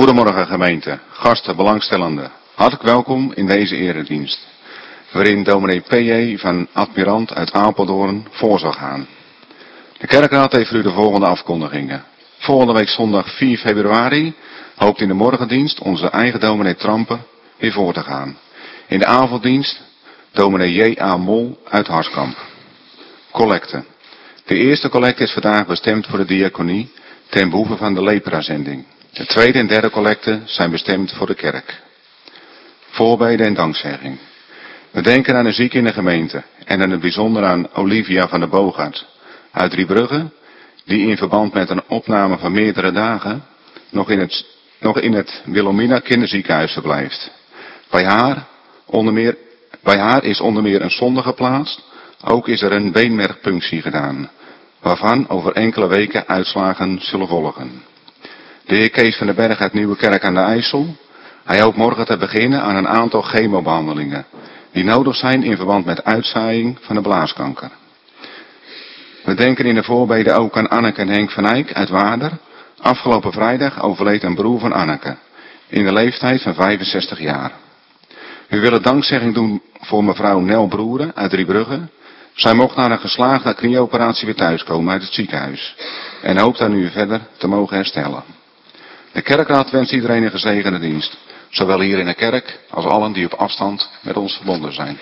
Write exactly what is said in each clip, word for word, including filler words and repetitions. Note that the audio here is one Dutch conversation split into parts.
Goedemorgen gemeente, gasten, belangstellenden. Hartelijk welkom in deze eredienst, waarin dominee P J van Admirant uit Apeldoorn voor zal gaan. De kerkraad heeft voor u de volgende afkondigingen. Volgende week zondag vier februari hoopt in de morgendienst onze eigen dominee Trampen weer voor te gaan. In de avonddienst dominee J A Mol uit Harskamp. Collecte. De eerste collecte is vandaag bestemd voor de diaconie ten behoeve van de lepra-zending. De tweede en derde collecte zijn bestemd voor de kerk. Voorbeden en dankzegging. We denken aan de zieken in de gemeente en in het bijzonder aan Olivia van der Boogaard uit Driebrugge, die in verband met een opname van meerdere dagen nog in het, nog in het Wilhelmina kinderziekenhuis verblijft. Bij haar, onder meer, bij haar is onder meer een zonde geplaatst, ook is er een beenmergpunctie gedaan, waarvan over enkele weken uitslagen zullen volgen. De heer Kees van den Berg uit Nieuwekerk aan de IJssel. Hij hoopt morgen te beginnen aan een aantal chemobehandelingen die nodig zijn in verband met uitzaaiing van de blaaskanker. We denken in de voorbeden ook aan Anneke en Henk van Eyck uit Waarder. Afgelopen vrijdag overleed een broer van Anneke in de leeftijd van vijfenzestig jaar. We willen dankzegging doen voor mevrouw Nel Broeren uit Driebrugge. Zij mocht na een geslaagde knieoperatie weer thuiskomen uit het ziekenhuis en hoopt daar nu verder te mogen herstellen. De kerkraad wenst iedereen een gezegende dienst, zowel hier in de kerk als allen die op afstand met ons verbonden zijn.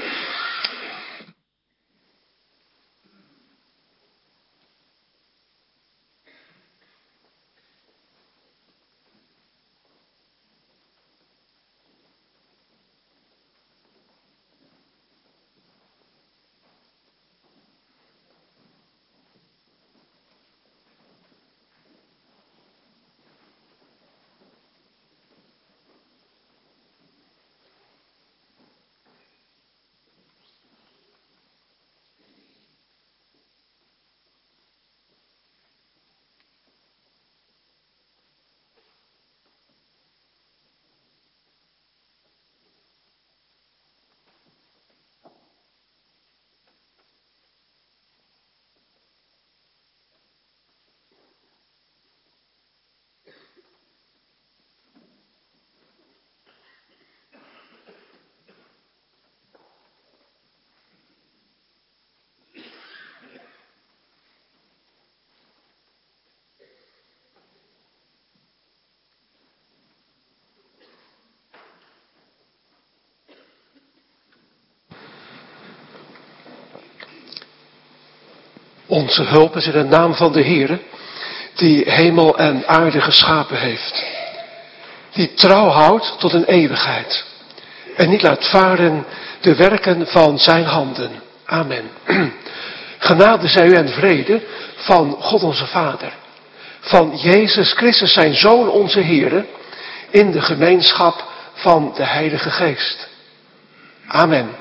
Onze hulp is in de naam van de Heere, die hemel en aarde geschapen heeft. Die trouw houdt tot een eeuwigheid. En niet laat varen de werken van zijn handen. Amen. Genade zij u en vrede van God onze Vader. Van Jezus Christus zijn Zoon onze Heere. In de gemeenschap van de Heilige Geest. Amen.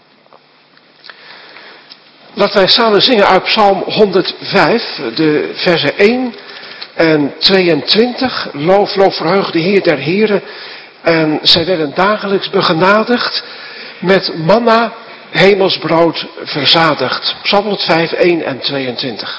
Laten wij samen zingen uit Psalm honderdvijf, de versen één en tweeëntwintig. Loof, loof, verheug de Heer der Heren. En zij werden dagelijks begenadigd met manna, hemelsbrood verzadigd. Psalm honderdvijf, één en tweeëntwintig.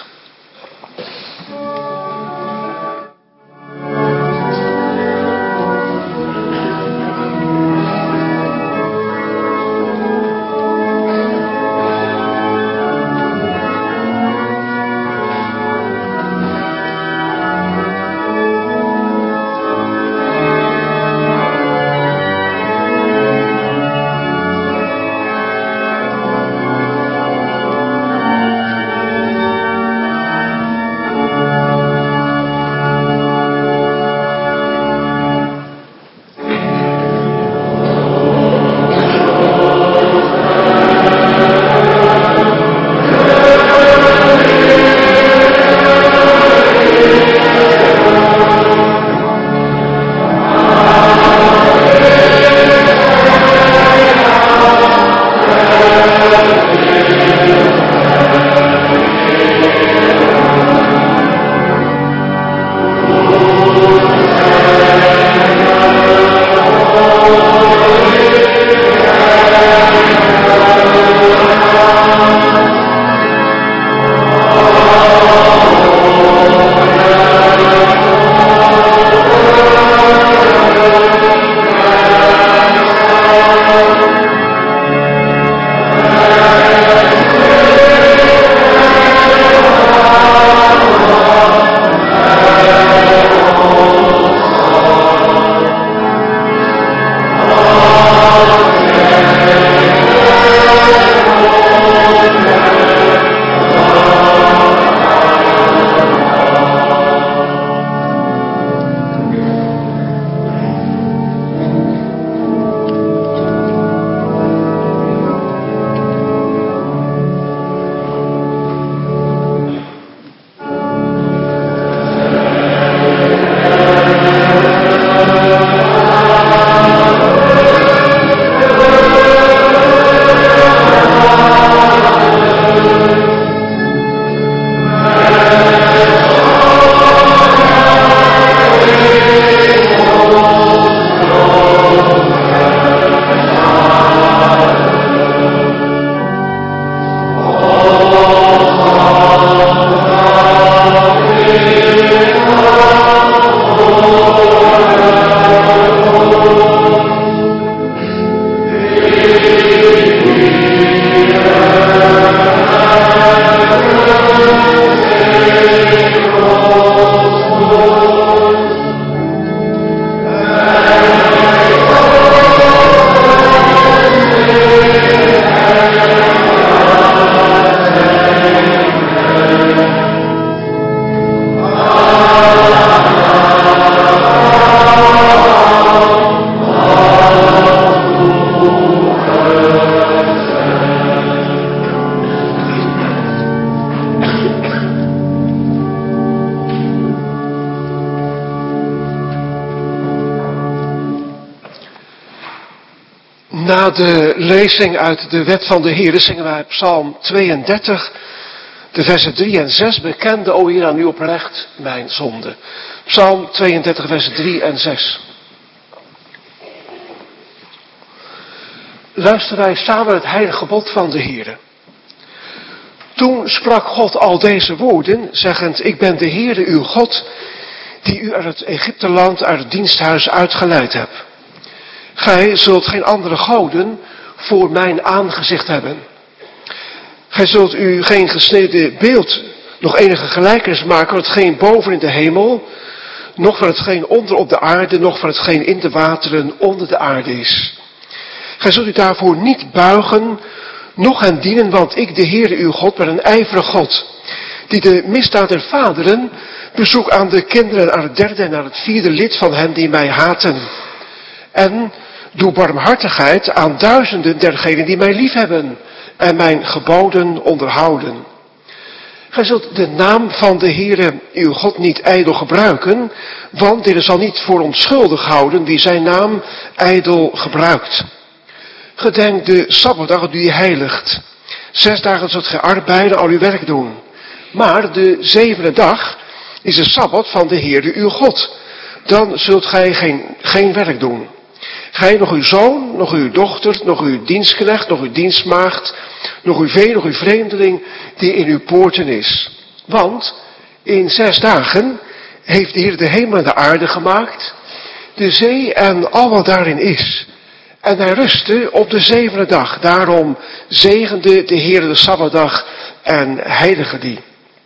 Na de lezing uit de wet van de Heere zingen wij Psalm tweeëndertig, de versen drie en zes. Bekende, o Heer, aan u oprecht mijn zonde. Psalm tweeëndertig, versen drie en zes. Luisteren wij samen het heilige gebod van de Heere. Toen sprak God al deze woorden, zeggend, ik ben de Heere uw God, die u uit het Egypteland, uit het diensthuis uitgeleid heb. Gij zult geen andere goden voor mijn aangezicht hebben. Gij zult u geen gesneden beeld, nog enige gelijkenis maken van hetgeen boven in de hemel, nog van hetgeen onder op de aarde, nog van hetgeen in de wateren onder de aarde is. Gij zult u daarvoor niet buigen, noch hen dienen, want ik, de Heere uw God, ben een ijverig God, die de misdaad der vaderen bezoek aan de kinderen, aan het derde en aan het vierde lid van hen die mij haten. En doe barmhartigheid aan duizenden dergenen die mij liefhebben en mijn geboden onderhouden. Gij zult de naam van de Heere uw God niet ijdel gebruiken, want dit zal niet voor onschuldig houden wie zijn naam ijdel gebruikt. Gedenk de Sabbatdag die je heiligt. Zes dagen zult gij arbeiden, al uw werk doen. Maar de zevende dag is de Sabbat van de Heere uw God. Dan zult gij geen, geen werk doen. Gij, nog uw zoon, nog uw dochter, nog uw dienstknecht, nog uw dienstmaagd, nog uw vee, nog uw vreemdeling die in uw poorten is. Want in zes dagen heeft de Heer de hemel en de aarde gemaakt, de zee en al wat daarin is. En hij rustte op de zevende dag. Daarom zegende de Heer de Sabbatdag en heilige die.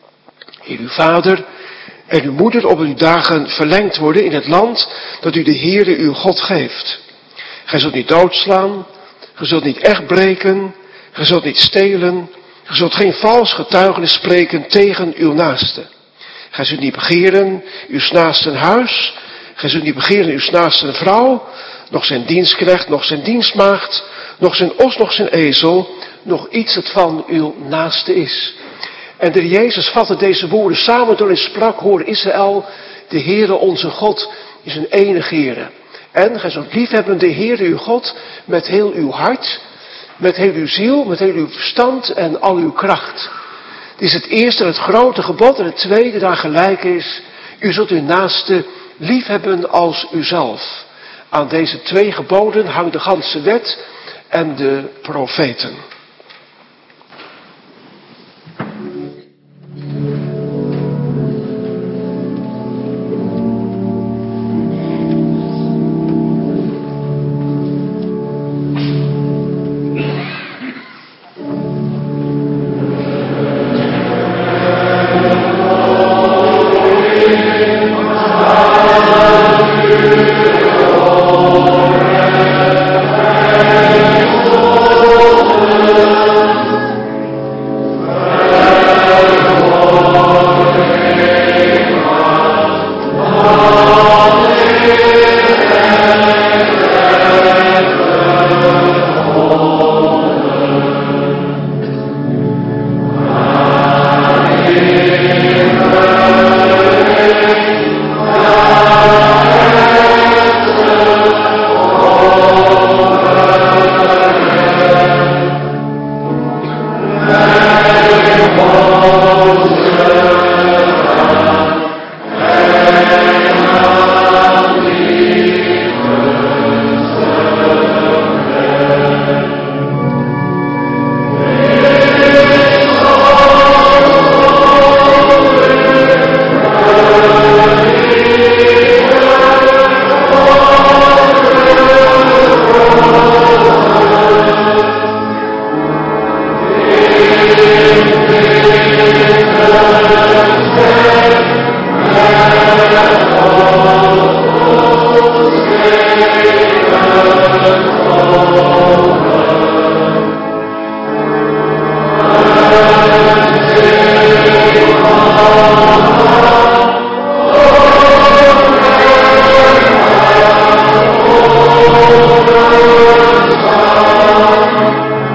Heer uw vader en uw moeder op uw dagen verlengd worden in het land dat u de Heere uw God geeft. Gij zult niet doodslaan, gij zult niet echt breken, gij zult niet stelen, gij zult geen vals getuigenis spreken tegen uw naaste. Gij zult niet begeren uw naaste huis, gij zult niet begeren uw naaste vrouw, nog zijn dienstknecht, nog zijn dienstmaagd, nog zijn os, nog zijn ezel, nog iets dat van uw naaste is. En de Jezus vatte deze woorden samen door en sprak, hoor Israël, de Heere onze God is een enige Heere. En gij zult liefhebben de Heere uw God met heel uw hart, met heel uw ziel, met heel uw verstand en al uw kracht. Dit is het eerste en het grote gebod en het tweede daar gelijk is, u zult uw naaste liefhebben als uzelf. Aan deze twee geboden hangt de ganse wet en de profeten.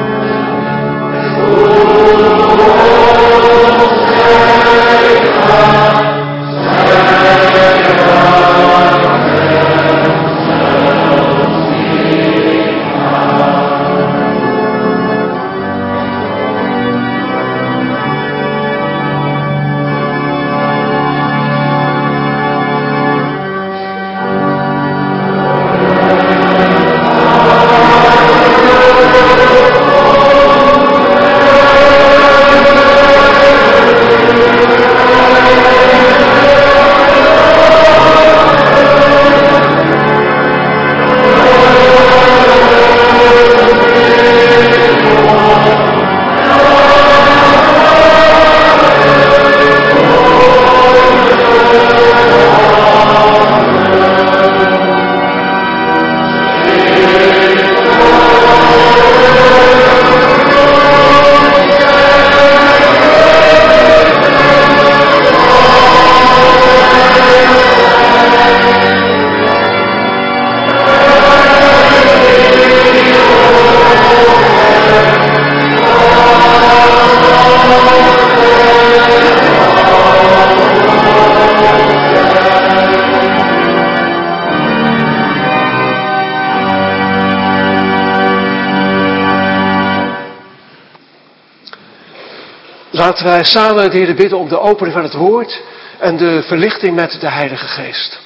Oh Laten wij samen de Heer bidden om de opening van het woord en de verlichting met de Heilige Geest.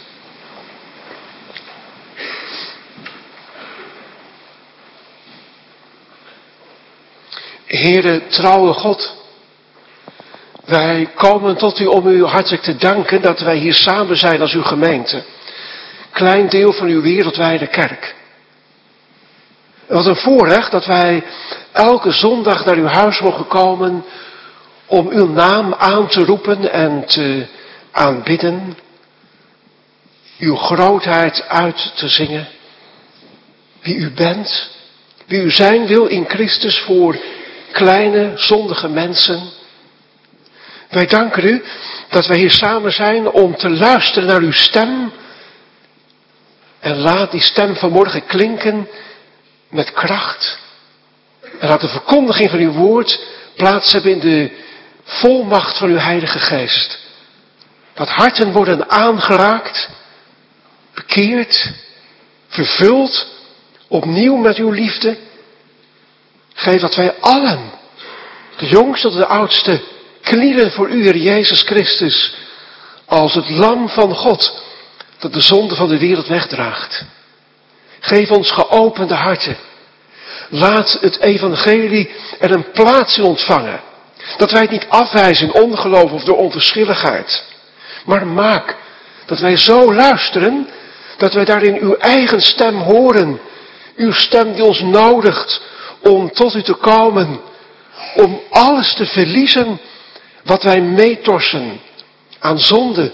Heere, trouwe God, wij komen tot u om u hartelijk te danken dat wij hier samen zijn als uw gemeente. Klein deel van uw wereldwijde kerk. Wat een voorrecht dat wij elke zondag naar uw huis mogen komen om uw naam aan te roepen en te aanbidden. Uw grootheid uit te zingen. Wie u bent, wie u zijn wil in Christus voor kleine zondige mensen. Wij danken u dat wij hier samen zijn om te luisteren naar uw stem. En laat die stem vanmorgen klinken met kracht. En laat de verkondiging van uw woord plaats hebben in de volmacht van uw Heilige Geest. Dat harten worden aangeraakt, bekeerd, vervuld, opnieuw met uw liefde. Geef dat wij allen, de jongste tot de oudste, knielen voor u, Heer Jezus Christus, als het lam van God, dat de zonde van de wereld wegdraagt. Geef ons geopende harten. Laat het evangelie er een plaats in ontvangen. Dat wij het niet afwijzen in ongeloof of door onverschilligheid. Maar maak dat wij zo luisteren, dat wij daarin uw eigen stem horen. Uw stem die ons nodigt om tot u te komen. Om alles te verliezen wat wij meetorsen aan zonde,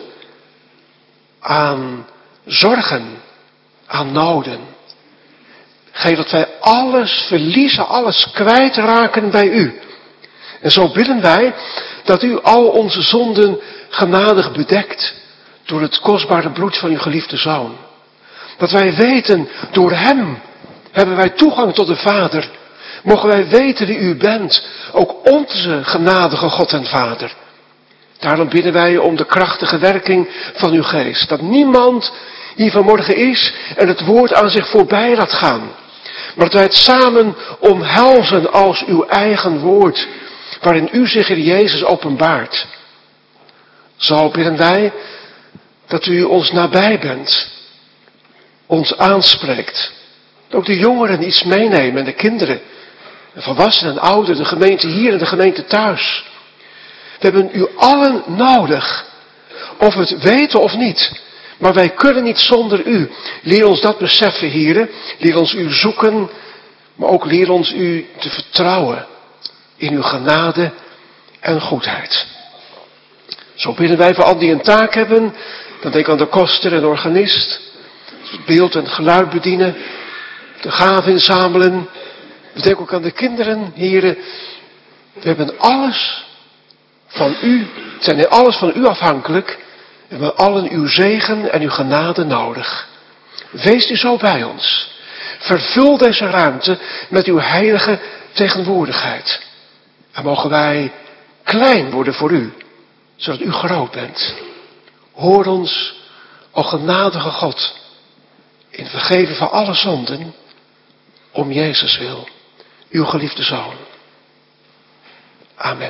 aan zorgen, aan noden. Geef dat wij alles verliezen, alles kwijtraken bij u. En zo bidden wij dat u al onze zonden genadig bedekt door het kostbare bloed van uw geliefde Zoon. Dat wij weten, door hem hebben wij toegang tot de Vader. Mogen wij weten wie u bent, ook onze genadige God en Vader. Daarom bidden wij om de krachtige werking van uw geest. Dat niemand hier vanmorgen is en het woord aan zich voorbij laat gaan. Maar dat wij het samen omhelzen als uw eigen woord, waarin u zich in Jezus openbaart. Zo bidden wij dat u ons nabij bent, ons aanspreekt. Ook de jongeren iets meenemen en de kinderen, de volwassenen en ouderen, de gemeente hier en de gemeente thuis. We hebben u allen nodig, of we het weten of niet. Maar wij kunnen niet zonder u. Leer ons dat beseffen, heren. Leer ons u zoeken, maar ook leer ons u te vertrouwen in uw genade en goedheid. Zo bidden wij voor al die een taak hebben. Dan denk ik aan de koster en de organist. Het beeld en geluid bedienen. De gaven inzamelen. We denken ook aan de kinderen, heren. We hebben alles van u, we zijn in alles van u afhankelijk. We hebben allen uw zegen en uw genade nodig. Wees u zo bij ons. Vervul deze ruimte met uw heilige tegenwoordigheid. En mogen wij klein worden voor u, zodat u groot bent. Hoor ons, o genadige God, in het vergeven van alle zonden, om Jezus wil, uw geliefde Zoon. Amen.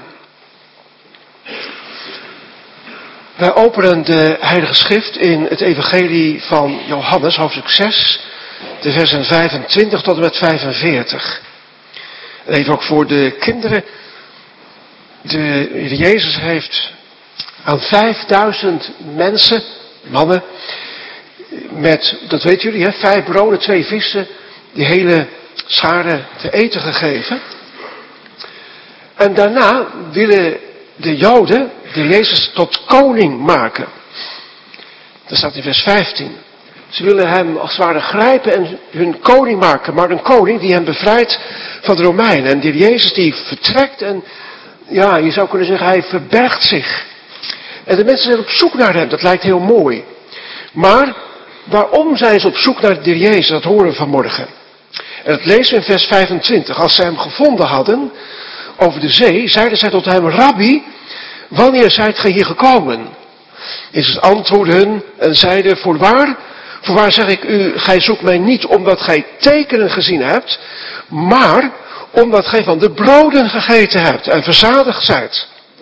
Wij openen de Heilige Schrift in het Evangelie van Johannes, hoofdstuk zes, de versen vijfentwintig tot en met vijfenveertig. En even ook voor de kinderen. De Heer Jezus heeft aan vijfduizend mensen, mannen, met, dat weten jullie, hè, vijf broden, twee vissen, die hele schare te eten gegeven. En daarna willen de Joden de Jezus tot koning maken. Dat staat in vers vijftien. Ze willen hem als het ware grijpen en hun koning maken. Maar een koning die hem bevrijdt van de Romeinen. En die Jezus die vertrekt en ja, je zou kunnen zeggen hij verbergt zich. En de mensen zijn op zoek naar hem. Dat lijkt heel mooi. Maar waarom zijn ze op zoek naar de Jezus? Dat horen we vanmorgen. En dat lezen we in vers vijfentwintig. Als ze hem gevonden hadden over de zee, zeiden zij tot hem, Rabbi, wanneer zijt gij hier gekomen? Jezus antwoordde hun en zeide, voorwaar, voorwaar zeg ik u, gij zoekt mij niet omdat gij tekenen gezien hebt, maar omdat gij van de broden gegeten hebt en verzadigd zijt.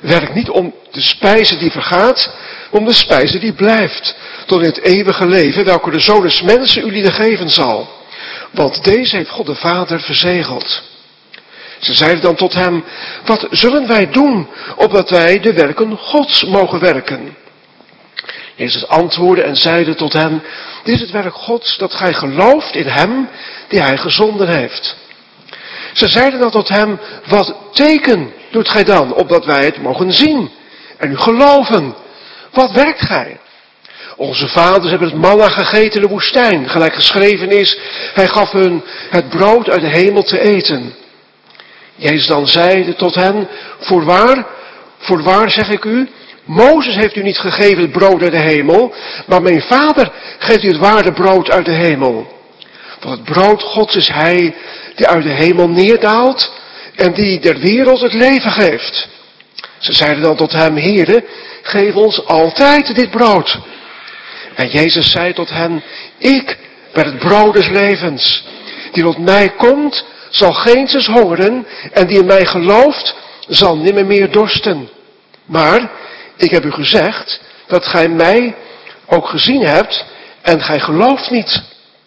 Werk niet om de spijze die vergaat, maar om de spijze die blijft, tot in het eeuwige leven, welke de Zoon des Mensen jullie geven zal. Want deze heeft God de Vader verzegeld. Ze zeiden dan tot hem, wat zullen wij doen, opdat wij de werken Gods mogen werken? Jezus antwoordde en zeide tot hen, dit is het werk Gods, dat gij gelooft in hem, die hij gezonden heeft. Ze zeiden dan tot hem, wat teken doet gij dan, opdat wij het mogen zien en u geloven? Wat werkt gij? Onze vaders hebben het manna gegeten in de woestijn, gelijk geschreven is, hij gaf hun het brood uit de hemel te eten. Jezus dan zeide tot hen, voorwaar, voorwaar zeg ik u, Mozes heeft u niet gegeven het brood uit de hemel, maar mijn Vader geeft u het ware brood uit de hemel. Want het brood Gods is hij die uit de hemel neerdaalt en die der wereld het leven geeft. Ze zeiden dan tot hem, Heere, geef ons altijd dit brood. En Jezus zei tot hen, ik ben het brood des levens. Die tot mij komt, zal geenszins hongeren, en die in mij gelooft, zal nimmer meer dorsten. Maar ik heb u gezegd dat gij mij ook gezien hebt en gij gelooft niet.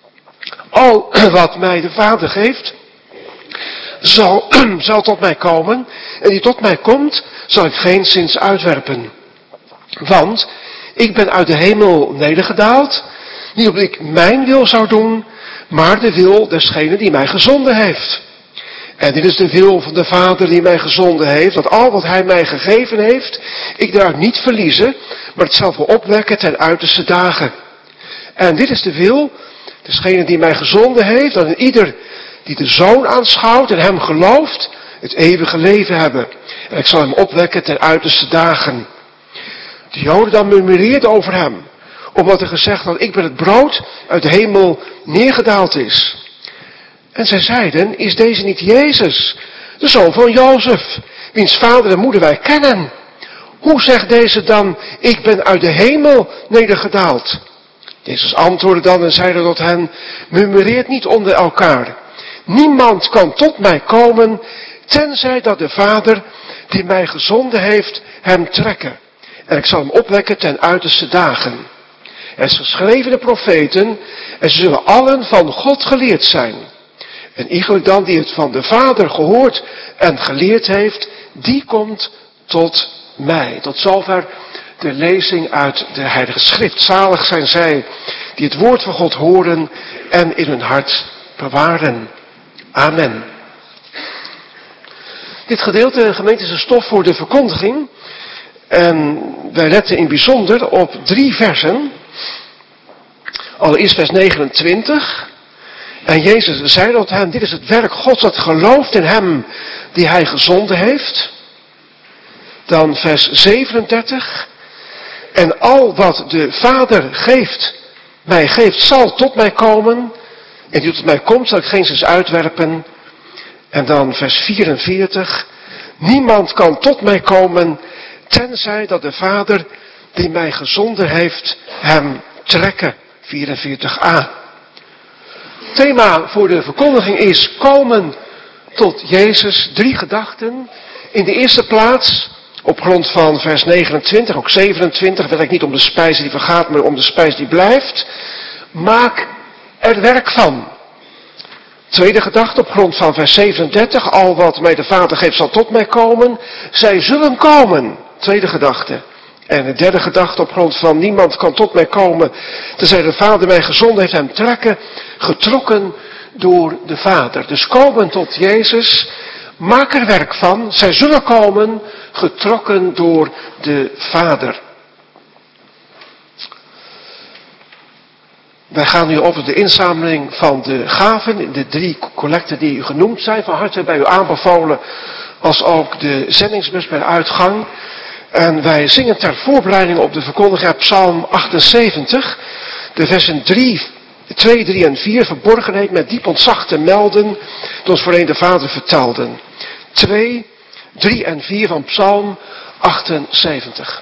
Al wat mij de Vader geeft, zal, zal tot mij komen, en die tot mij komt, zal ik geenszins uitwerpen. Want ik ben uit de hemel nedergedaald, niet omdat ik mijn wil zou doen, maar de wil desgene die mij gezonden heeft. En dit is de wil van de Vader die mij gezonden heeft, dat al wat hij mij gegeven heeft, ik daaruit niet verliezen, maar het zal opwekken ten uiterste dagen. En dit is de wil, desgene die mij gezonden heeft, dat een ieder die de Zoon aanschouwt en hem gelooft, het eeuwige leven hebben. En ik zal hem opwekken ten uiterste dagen. De Joden dan murmureerden over hem, omdat er gezegd had, ik ben het brood uit de hemel neergedaald is. En zij zeiden, is deze niet Jezus, de zoon van Jozef, wiens vader en moeder wij kennen? Hoe zegt deze dan, ik ben uit de hemel nedergedaald? Jezus antwoordde dan en zeide tot hen, murmureert niet onder elkaar. Niemand kan tot mij komen, tenzij dat de Vader die mij gezonden heeft, hem trekken. En ik zal hem opwekken ten uiterste dagen. Er is geschreven in de profeten, en ze zullen allen van God geleerd zijn. En iegelijk dan die het van de Vader gehoord en geleerd heeft, die komt tot mij. Tot zover de lezing uit de Heilige Schrift. Zalig zijn zij die het woord van God horen en in hun hart bewaren. Amen. Dit gedeelte, gemeente, is een stof voor de verkondiging. En wij letten in bijzonder op drie versen. Allereerst vers negenentwintig. En Jezus zei tot hen, dit is het werk Gods dat gelooft in hem die hij gezonden heeft. Dan vers zevenendertig. En al wat de Vader geeft, mij geeft, zal tot mij komen. En die tot mij komt, zal ik geenszins uitwerpen. En dan vers vierenveertig. Niemand kan tot mij komen, tenzij dat de Vader die mij gezonden heeft, hem trekken. vierenveertig a. Thema voor de verkondiging is komen tot Jezus. Drie gedachten. In de eerste plaats, op grond van vers negenentwintig, ook zevenentwintig, werkt niet om de spijs die vergaat, maar om de spijs die blijft. Maak er werk van. Tweede gedachte, op grond van vers zevenendertig, al wat mij de Vader geeft zal tot mij komen. Zij zullen komen. Tweede gedachte. En de derde gedachte op grond van niemand kan tot mij komen, tenzij de Vader mij gezonden heeft hem trekken, getrokken door de Vader. Dus komen tot Jezus, maak er werk van, zij zullen komen, getrokken door de Vader. Wij gaan nu over de inzameling van de gaven, de drie collecten die genoemd zijn, van harte bij u aanbevolen, als ook de zendingsbus bij de uitgang. En wij zingen ter voorbereiding op de verkondiging uit Psalm achtenzeventig, de versen drie, twee, drie en vier, verborgenheid met diep ontzag te melden, dat ons voorheen de Vader vertelden. twee, drie en vier van Psalm achtenzeventig.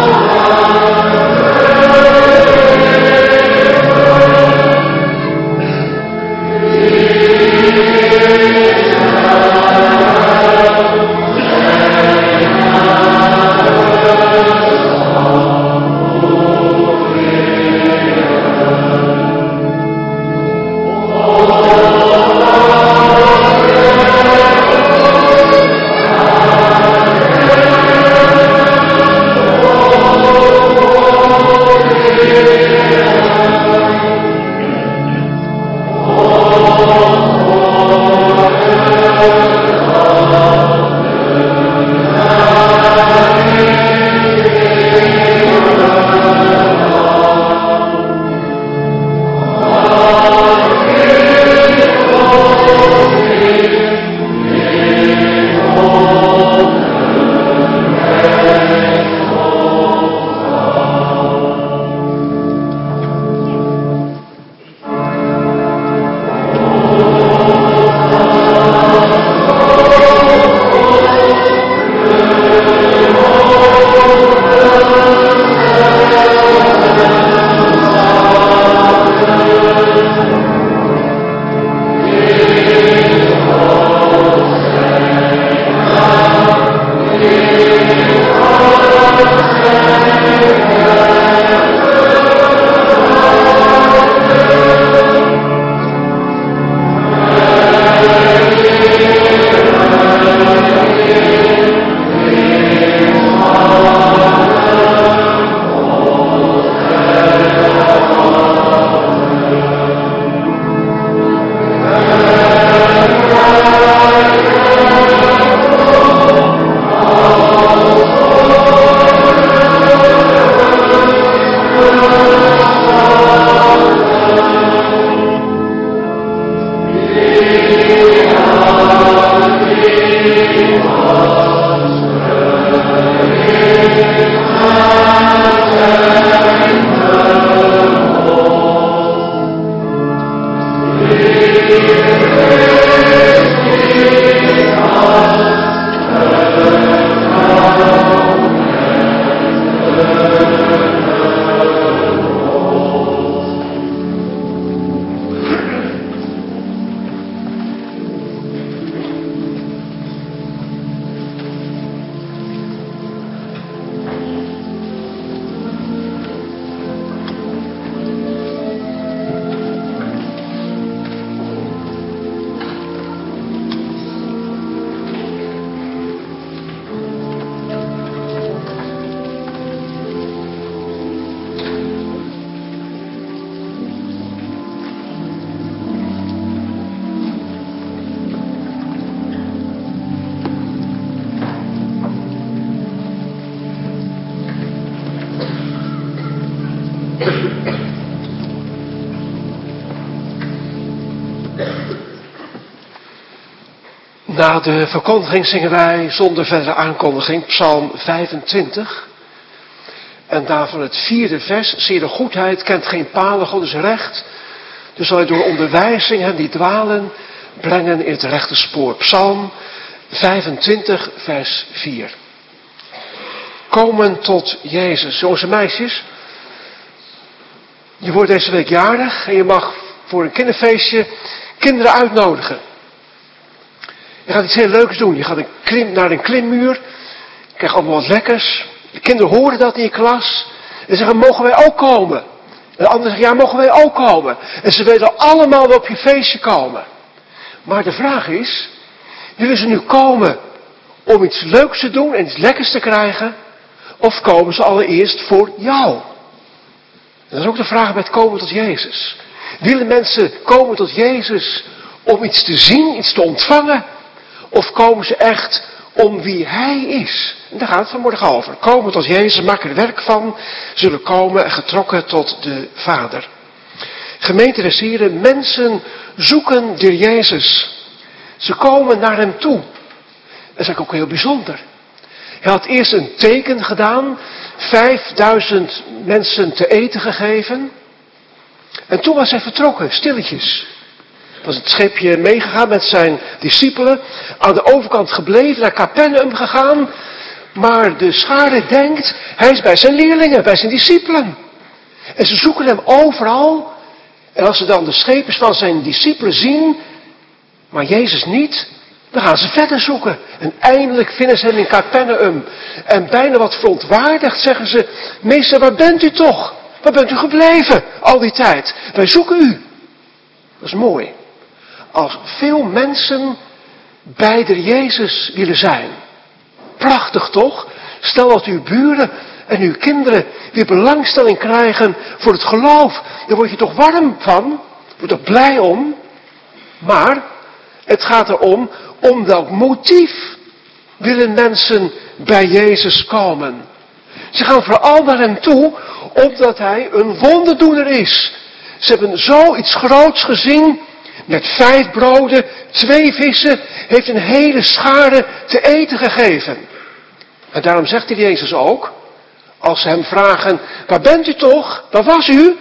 Na de verkondiging zingen wij zonder verdere aankondiging Psalm vijfentwintig. En daarvan het vierde vers. Zie de goedheid kent geen palen, God is recht. Dus zal hij door onderwijzing hen die dwalen brengen in het rechte spoor. Psalm vijfentwintig vers vier. Komen tot Jezus. Jongens en meisjes. Je wordt deze week jarig en je mag voor een kinderfeestje kinderen uitnodigen. Je gaat iets heel leuks doen. Je gaat een klim, naar een klimmuur. Je krijgt allemaal wat lekkers. De kinderen horen dat in je klas. En zeggen, mogen wij ook komen? En de anderen zeggen, ja, mogen wij ook komen? En ze willen allemaal wel op je feestje komen. Maar de vraag is, willen ze nu komen om iets leuks te doen en iets lekkers te krijgen? Of komen ze allereerst voor jou? En dat is ook de vraag bij het komen tot Jezus. Willen mensen komen tot Jezus om iets te zien, iets te ontvangen? Of komen ze echt om wie Hij is? En daar gaat het vanmorgen over. Komen tot Jezus, maken er werk van, zullen komen en getrokken tot de Vader. Gemeente des Heren, mensen zoeken de Jezus. Ze komen naar Hem toe. Dat is eigenlijk ook heel bijzonder. Hij had eerst een teken gedaan, vijfduizend mensen te eten gegeven. En toen was hij vertrokken, stilletjes. Was het schepje meegegaan met zijn discipelen. Aan de overkant gebleven, naar Capernaum gegaan. Maar de schare denkt, hij is bij zijn leerlingen, bij zijn discipelen. En ze zoeken hem overal. En als ze dan de schepens van zijn discipelen zien, maar Jezus niet, dan gaan ze verder zoeken. En eindelijk vinden ze hem in Capernaum. En bijna wat verontwaardigd zeggen ze, meester, waar bent u toch? Waar bent u gebleven al die tijd? Wij zoeken u. Dat is mooi. Als veel mensen bij de Jezus willen zijn. Prachtig toch? Stel dat uw buren en uw kinderen weer belangstelling krijgen voor het geloof. Daar word je toch warm van? Je wordt er blij om. Maar het gaat erom, om welk motief willen mensen bij Jezus komen. Ze gaan vooral naar hem toe, omdat hij een wonderdoener is. Ze hebben zoiets groots gezien, met vijf broden, twee vissen, heeft een hele schare te eten gegeven. En daarom zegt hij Jezus ook, als ze hem vragen, waar bent u toch? Waar was u?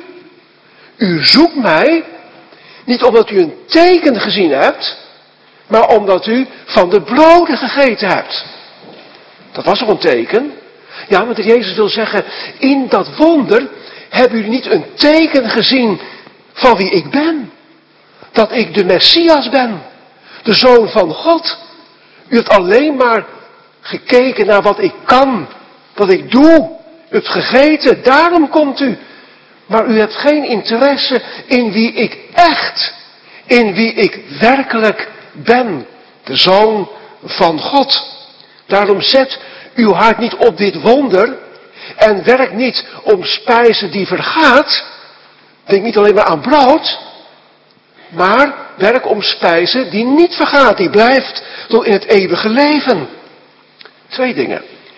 U zoekt mij, niet omdat u een teken gezien hebt, maar omdat u van de broden gegeten hebt. Dat was ook een teken. Ja, want Jezus wil zeggen, in dat wonder hebben jullie niet een teken gezien van wie ik ben. Dat ik de Messias ben, de Zoon van God. U hebt alleen maar gekeken naar wat ik kan, wat ik doe. U hebt gegeten, daarom komt u. Maar u hebt geen interesse in wie ik echt, in wie ik werkelijk ben. De Zoon van God. Daarom zet uw hart niet op dit wonder en werk niet om spijzen die vergaat. Denk niet alleen maar aan brood, maar werk om spijzen die niet vergaat, die blijft tot in het eeuwige leven. Twee dingen.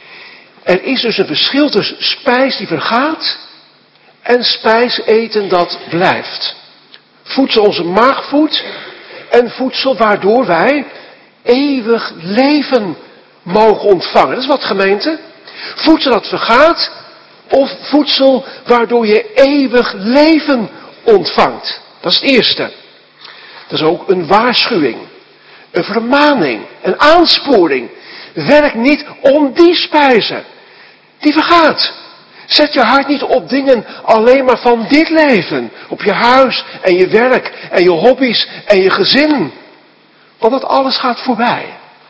Er is dus een verschil tussen spijs die vergaat en spijs eten dat blijft. Voedsel onze maag voedt en voedsel waardoor wij eeuwig leven mogen ontvangen. Dat is wat, gemeente. Voedsel dat vergaat of voedsel waardoor je eeuwig leven ontvangt. Dat is het eerste. Dat is ook een waarschuwing, een vermaning, een aansporing. Werk niet om die spijzen. Die vergaat. Zet je hart niet op dingen alleen maar van dit leven. Op je huis en je werk en je hobby's en je gezin. Want dat alles gaat voorbij.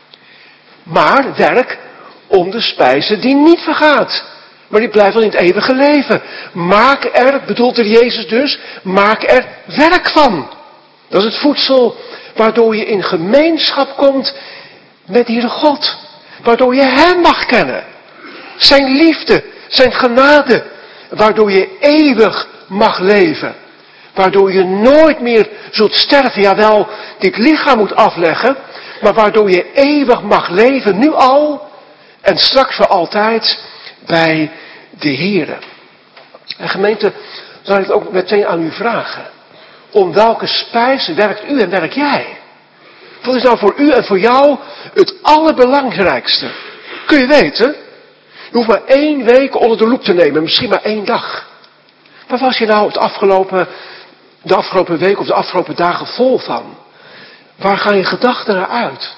Maar werk om de spijzen die niet vergaat. Maar die blijft wel in het eeuwige leven. Maak er, bedoelt er Jezus dus, maak er werk van. Dat is het voedsel waardoor je in gemeenschap komt met de Heere God. Waardoor je Hem mag kennen. Zijn liefde, zijn genade. Waardoor je eeuwig mag leven. Waardoor je nooit meer zult sterven. Jawel, dit lichaam moet afleggen. Maar waardoor je eeuwig mag leven, nu al. En straks voor altijd bij de Heere. En gemeente, zal ik het ook meteen aan u vragen. Om welke spijs werkt u en werk jij? Wat is nou voor u en voor jou het allerbelangrijkste? Kun je weten? Je hoeft maar één week onder de loep te nemen, misschien maar één dag. Waar was je nou het afgelopen, de afgelopen week of de afgelopen dagen vol van? Waar gaan je gedachten naar uit?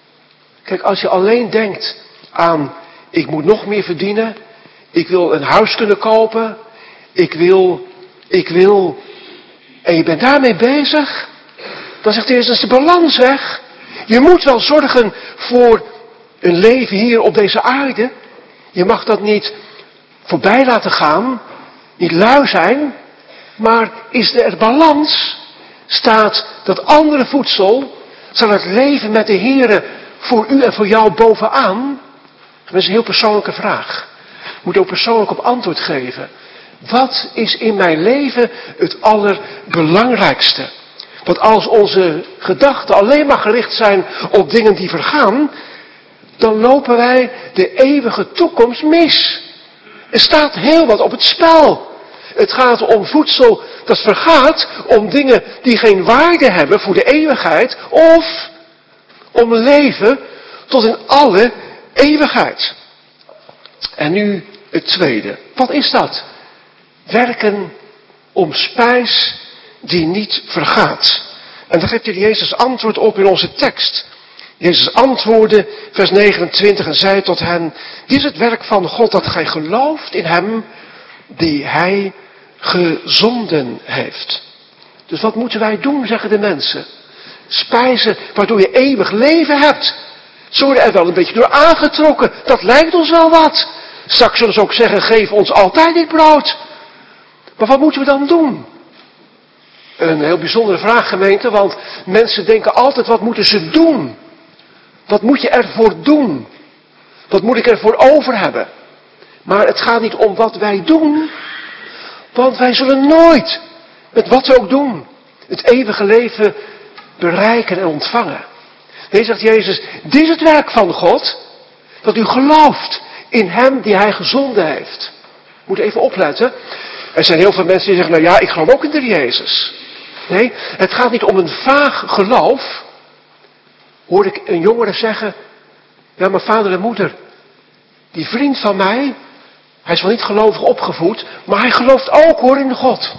Kijk, als je alleen denkt aan, ik moet nog meer verdienen, ik wil een huis kunnen kopen, ik wil, ik wil, en je bent daarmee bezig, dan zegt eerst, is de balans weg. Je moet wel zorgen voor een leven hier op deze aarde. Je mag dat niet voorbij laten gaan, niet lui zijn, maar is er balans? Staat dat andere voedsel, staat het leven met de Heere voor u en voor jou bovenaan? Dat is een heel persoonlijke vraag. Je moet ook persoonlijk op antwoord geven. Wat is in mijn leven het allerbelangrijkste? Want als onze gedachten alleen maar gericht zijn op dingen die vergaan, dan lopen wij de eeuwige toekomst mis. Er staat heel wat op het spel. Het gaat om voedsel dat vergaat, om dingen die geen waarde hebben voor de eeuwigheid, of om een leven tot in alle eeuwigheid. En nu het tweede. Wat is dat? Werken om spijs die niet vergaat. En daar geeft Jezus antwoord op in onze tekst. Jezus antwoordde, vers negenentwintig, en zei tot hen, dit is het werk van God, dat gij gelooft in hem die hij gezonden heeft. Dus wat moeten wij doen, zeggen de mensen? Spijzen waardoor je eeuwig leven hebt. Ze worden er wel een beetje door aangetrokken. Dat lijkt ons wel wat. Straks zullen ze ook zeggen, geef ons altijd dit brood. Maar wat moeten we dan doen? Een heel bijzondere vraag, gemeente, want mensen denken altijd, wat moeten ze doen? Wat moet je ervoor doen? Wat moet ik ervoor over hebben? Maar het gaat niet om wat wij doen, want wij zullen nooit, met wat we ook doen, het eeuwige leven bereiken en ontvangen. Nee, zegt Jezus, dit is het werk van God, dat u gelooft in hem die hij gezonden heeft. Moet even opletten. Er zijn heel veel mensen die zeggen, nou ja, ik geloof ook in de Jezus. Nee, het gaat niet om een vaag geloof. Hoorde ik een jongere zeggen, ja, maar vader en moeder, die vriend van mij, hij is wel niet gelovig opgevoed, maar hij gelooft ook hoor in God.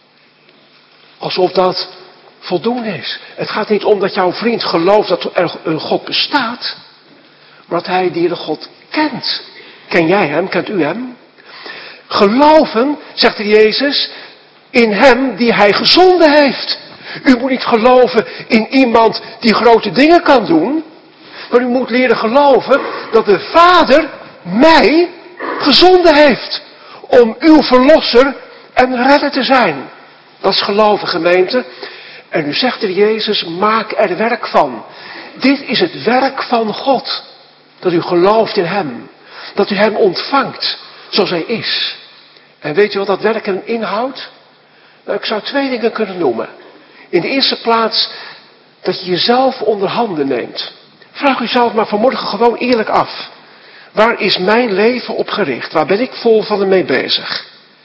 Alsof dat voldoende is. Het gaat niet om dat jouw vriend gelooft dat er een God bestaat, maar dat hij die God kent. Ken jij hem? Kent u hem? Geloven, zegt de Jezus, in hem die hij gezonden heeft. U moet niet geloven in iemand die grote dingen kan doen, maar u moet leren geloven dat de Vader mij gezonden heeft om uw verlosser en redder te zijn. Dat is geloven, gemeente. En nu zegt de Jezus, maak er werk van. Dit is het werk van God. Dat u gelooft in hem. Dat u hem ontvangt zoals hij is. En weet je wat dat werken inhoudt? Nou, ik zou twee dingen kunnen noemen. In de eerste plaats dat je jezelf onder handen neemt. Vraag uzelf maar vanmorgen gewoon eerlijk af. Waar is mijn leven op gericht? Waar ben ik vol van en mee bezig?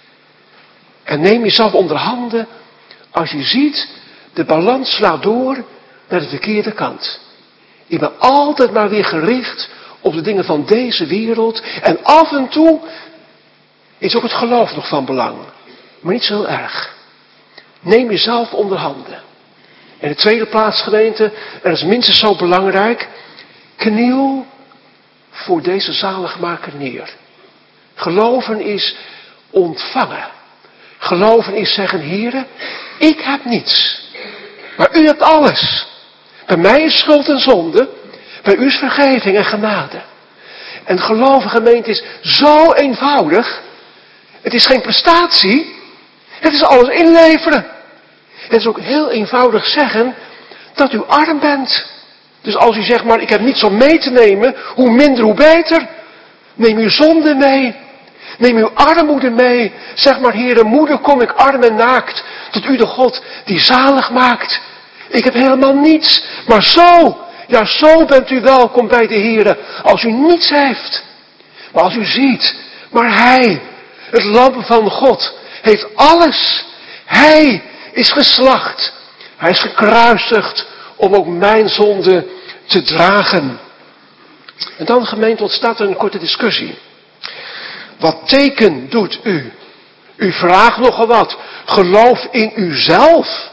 En neem jezelf onder handen als je ziet, de balans slaat door naar de verkeerde kant. Ik ben altijd maar weer gericht op de dingen van deze wereld. En af en toe is ook het geloof nog van belang. Maar niet zo heel erg. Neem jezelf onder handen. En de tweede plaats, gemeente, en dat is minstens zo belangrijk, kniel voor deze zaligmaker neer. Geloven is ontvangen. Geloven is zeggen, Heere, ik heb niets, maar u hebt alles. Bij mij is schuld en zonde, bij u is vergeving en genade. En geloven, gemeente, is zo eenvoudig. Het is geen prestatie, het is alles inleveren. Het is ook heel eenvoudig zeggen dat u arm bent. Dus als u zegt, maar ik heb niets om mee te nemen, hoe minder hoe beter. Neem uw zonde mee. Neem uw armoede mee. Zeg maar, Heere, moeder, kom ik arm en naakt tot u de God die zalig maakt. Ik heb helemaal niets, maar zo, ja zo bent u welkom bij de Heere als u niets heeft. Maar als u ziet, maar Hij, het lam van God, heeft alles. Hij is geslacht. Hij is gekruisigd om ook mijn zonde te dragen. En dan, gemeente, ontstaat er een korte discussie. Wat teken doet u? U vraagt nogal wat. Geloof in uzelf.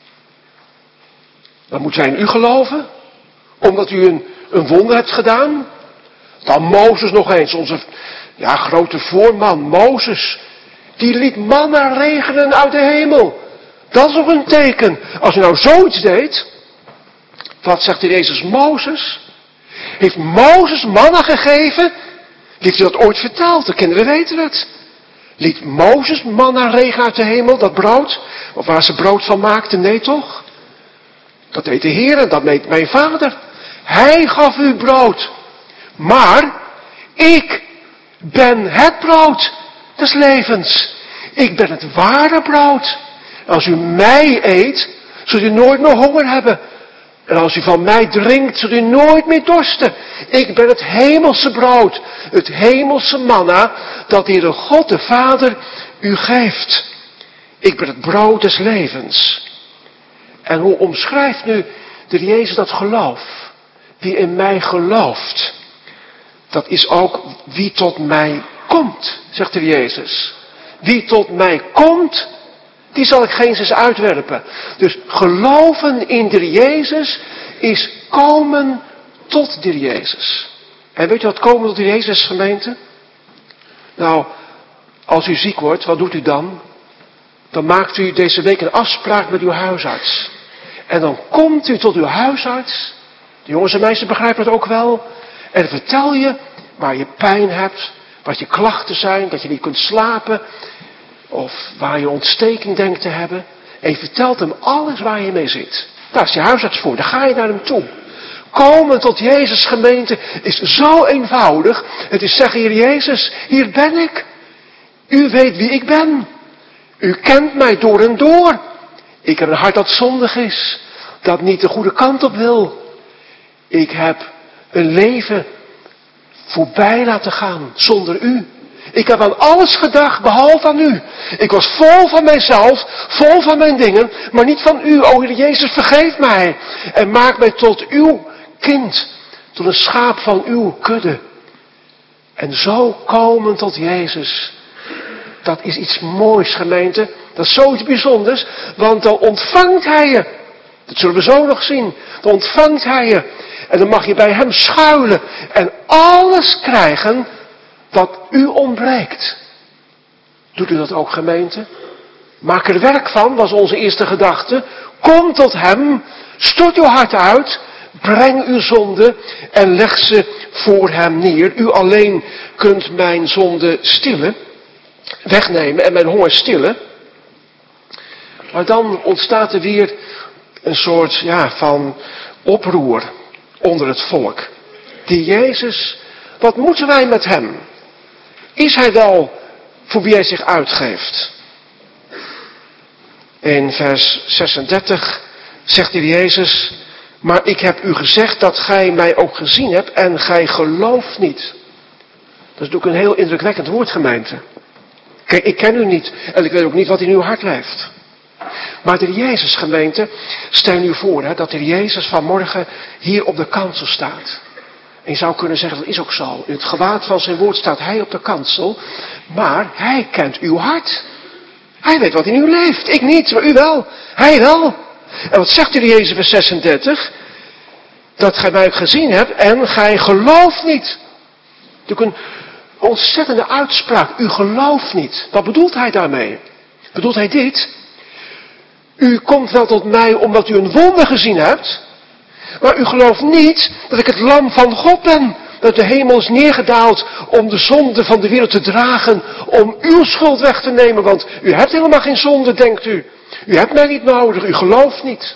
Dan moet zij in u geloven. Omdat u een, een wonder hebt gedaan. Dan Mozes nog eens. Onze ja, grote voorman Mozes. Die liet manna regenen uit de hemel. Dat is nog een teken. Als u nou zoiets deed. Wat zegt de Jezus? Mozes? Heeft Mozes manna gegeven? Heeft hij dat ooit verteld? De kinderen weten het. Liet Mozes manna regen uit de hemel, dat brood? Of waar ze brood van maakten? Nee toch? Dat deed de Heer en dat deed mijn vader. Hij gaf u brood. Maar ik ben het brood des levens. Ik ben het ware brood. Als u mij eet, zult u nooit meer honger hebben. En als u van mij drinkt, zult u nooit meer dorsten. Ik ben het hemelse brood, het hemelse manna, dat de Heere God de Vader u geeft. Ik ben het brood des levens. En hoe omschrijft nu de Jezus dat geloof? Wie in mij gelooft, dat is ook wie tot mij komt, zegt de Jezus. Wie tot mij komt, die zal ik geen zes uitwerpen. Dus geloven in de Jezus is komen tot de Heer Jezus. En weet je wat komen tot de Heer Jezus, gemeente? Nou, als u ziek wordt, wat doet u dan? Dan maakt u deze week een afspraak met uw huisarts. En dan komt u tot uw huisarts. De jongens en meisjes begrijpen het ook wel. En dan vertel je waar je pijn hebt. Wat je klachten zijn. Dat je niet kunt slapen. Of waar je ontsteking denkt te hebben. En je vertelt hem alles waar je mee zit. Daar is je huisarts voor. Dan ga je naar hem toe. Komen tot Jezus, gemeente, is zo eenvoudig. Het is zeggen, Heer Jezus, hier ben ik. U weet wie ik ben. U kent mij door en door. Ik heb een hart dat zondig is. Dat niet de goede kant op wil. Ik heb een leven voorbij laten gaan zonder u. Ik heb aan alles gedacht behalve aan u. Ik was vol van mijzelf, vol van mijn dingen, maar niet van u. O Heer Jezus, vergeef mij. En maak mij tot uw kind. Tot een schaap van uw kudde. En zo komen tot Jezus. Dat is iets moois, gemeente. Dat is zoiets bijzonders. Want dan ontvangt hij je. Dat zullen we zo nog zien. Dan ontvangt hij je. En dan mag je bij hem schuilen. En alles krijgen wat u ontbreekt. Doet u dat ook, gemeente? Maak er werk van, was onze eerste gedachte. Kom tot hem. Stort uw hart uit. Breng uw zonde en leg ze voor hem neer. U alleen kunt mijn zonde stillen. Wegnemen en mijn honger stillen. Maar dan ontstaat er weer een soort ja, van oproer onder het volk. Die Jezus, wat moeten wij met hem? Is hij wel voor wie hij zich uitgeeft? In vers zesendertig zegt de Jezus, maar ik heb u gezegd dat gij mij ook gezien hebt en gij gelooft niet. Dat is natuurlijk een heel indrukwekkend woord, gemeente. Kijk, ik ken u niet en ik weet ook niet wat in uw hart leeft. Maar de Jezus, gemeente, stel u voor hè, dat de Jezus vanmorgen hier op de kansel staat. En je zou kunnen zeggen, dat is ook zo. In het gewaad van zijn woord staat hij op de kansel. Maar hij kent uw hart. Hij weet wat in u leeft. Ik niet, maar u wel. Hij wel. En wat zegt de Jezus vers zesendertig? Dat gij mij gezien hebt en gij gelooft niet. Natuurlijk een ontzettende uitspraak. U gelooft niet. Wat bedoelt hij daarmee? Bedoelt hij dit? U komt wel tot mij omdat u een wonder gezien hebt. Maar u gelooft niet dat ik het lam van God ben. Dat de hemel is neergedaald om de zonde van de wereld te dragen. Om uw schuld weg te nemen. Want u hebt helemaal geen zonde, denkt u. U hebt mij niet nodig. U gelooft niet.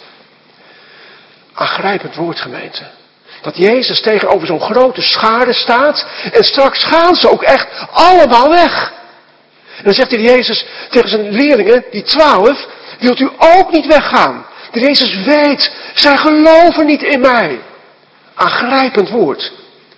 Aangrijpend woord, gemeente. Dat Jezus tegenover zo'n grote schare staat. En straks gaan ze ook echt allemaal weg. En dan zegt de Jezus tegen zijn leerlingen, die twaalf. Wilt u ook niet weggaan? De Jezus weet, zij geloven niet in mij. Aangrijpend woord.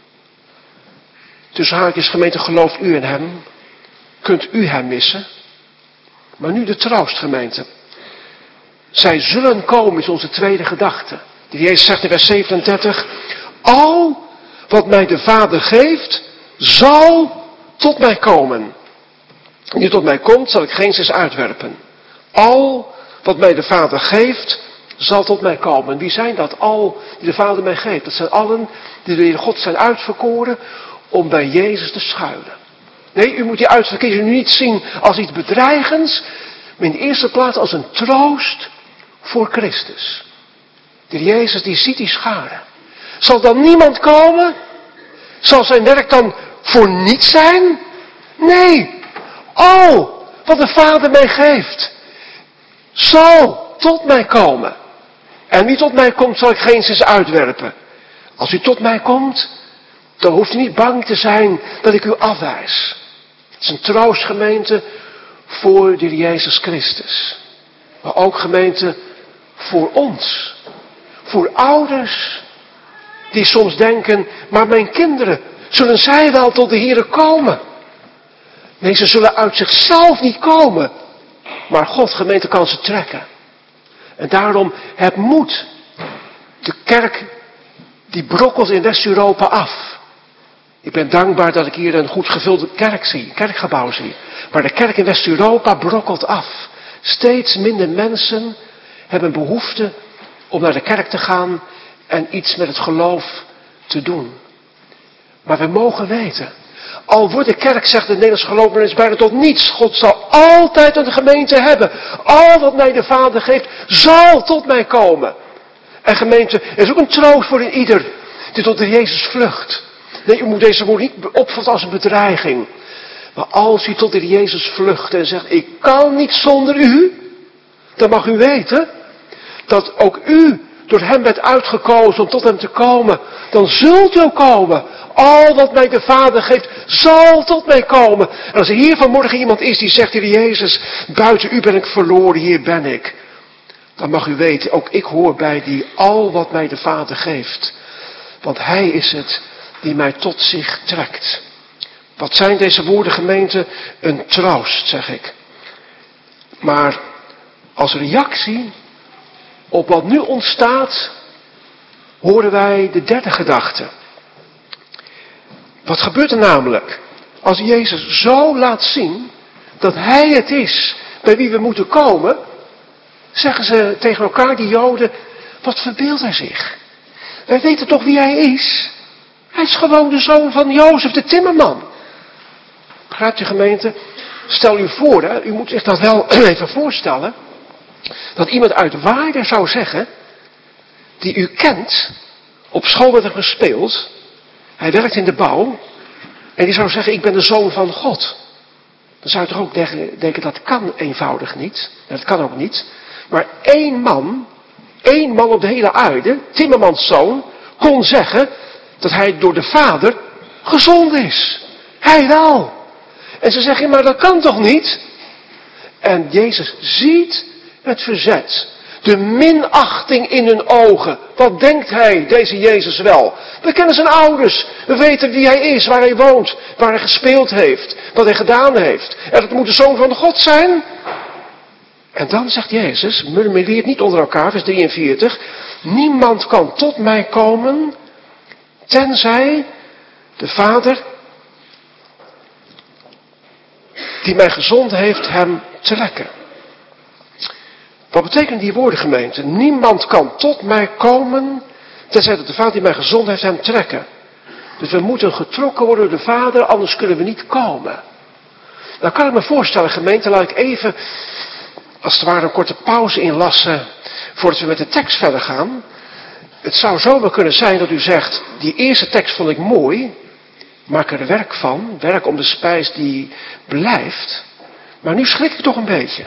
Tussen haakjes, gemeente, gelooft u in hem? Kunt u hem missen? Maar nu de troost, gemeente. Zij zullen komen, is onze tweede gedachte. De Jezus zegt in vers zevenendertig. Al wat mij de Vader geeft, zal tot mij komen. En die tot mij komt, zal ik geen zins uitwerpen. Al wat mij de Vader geeft, zal tot mij komen. Wie zijn dat al die de Vader mij geeft? Dat zijn allen die door God zijn uitverkoren om bij Jezus te schuilen. Nee, u moet die uitverkiezing nu niet zien als iets bedreigends, maar in de eerste plaats als een troost voor Christus. De Jezus die ziet die scharen. Zal dan niemand komen? Zal zijn werk dan voor niets zijn? Nee. Al wat de Vader mij geeft, zal tot mij komen. En wie tot mij komt, zal ik geen zins uitwerpen. Als u tot mij komt, dan hoeft u niet bang te zijn dat ik u afwijs. Het is een troost, gemeente, voor de Jezus Christus. Maar ook, gemeente, voor ons. Voor ouders die soms denken, maar mijn kinderen, zullen zij wel tot de Here komen? Nee, ze zullen uit zichzelf niet komen. Maar God, gemeente, kan ze trekken. En daarom, heb moed. De kerk, die brokkelt in West-Europa af. Ik ben dankbaar dat ik hier een goed gevulde kerk zie, kerkgebouw zie. Maar de kerk in West-Europa brokkelt af. Steeds minder mensen hebben behoefte om naar de kerk te gaan en iets met het geloof te doen. Maar we mogen weten, al wordt de kerk, zegt de Nederlandse geloofsbelijdenis, bijna tot niets. God zal altijd een gemeente hebben. Al wat mij de Vader geeft, zal tot mij komen. En gemeente, er is ook een troost voor ieder die tot de Jezus vlucht. Nee, u moet deze woord niet opvatten als een bedreiging. Maar als u tot de Jezus vlucht en zegt, ik kan niet zonder u, dan mag u weten dat ook u door hem werd uitgekozen om tot hem te komen. Dan zult u ook komen. Al wat mij de Vader geeft, zal tot mij komen. En als er hier vanmorgen iemand is die zegt, Heer Jezus, buiten u ben ik verloren, hier ben ik. Dan mag u weten, ook ik hoor bij die al wat mij de Vader geeft. Want hij is het die mij tot zich trekt. Wat zijn deze woorden, gemeente? Een troost, zeg ik. Maar als reactie op wat nu ontstaat, horen wij de derde gedachte. Wat gebeurt er namelijk? Als Jezus zo laat zien dat hij het is bij wie we moeten komen, zeggen ze tegen elkaar, die Joden, wat verbeeldt hij zich? Wij weten toch wie hij is? Hij is gewoon de zoon van Jozef de timmerman. Begrijpt u, gemeente? Stel u voor, hè, u moet zich dat wel even voorstellen, dat iemand uit Waarden zou zeggen, die u kent, op school met hem gespeeld, hij werkt in de bouw, en die zou zeggen, ik ben de zoon van God. Dan zou je toch ook denken, dat kan eenvoudig niet. Dat kan ook niet. Maar één man, één man op de hele aarde, timmermans zoon, kon zeggen dat hij door de Vader gezond is. Hij wel. En ze zeggen, maar dat kan toch niet? En Jezus ziet het verzet. De minachting in hun ogen. Wat denkt hij, deze Jezus wel? We kennen zijn ouders. We weten wie hij is, waar hij woont, waar hij gespeeld heeft, wat hij gedaan heeft. En dat moet de zoon van God zijn. En dan zegt Jezus, murmureert niet onder elkaar, vers drieënveertig. Niemand kan tot mij komen, tenzij de Vader, die mij gezond heeft, hem trekken. Wat betekenen die woorden, gemeente? Niemand kan tot mij komen, tenzij dat de Vader die mij gezond heeft, hem trekken. Dus we moeten getrokken worden door de Vader, anders kunnen we niet komen. Nou kan ik me voorstellen, gemeente, laat ik even, als het ware, een korte pauze inlassen, voordat we met de tekst verder gaan. Het zou zomaar kunnen zijn dat u zegt, die eerste tekst vond ik mooi, maak er werk van, werk om de spijs die blijft. Maar nu schrik ik toch een beetje.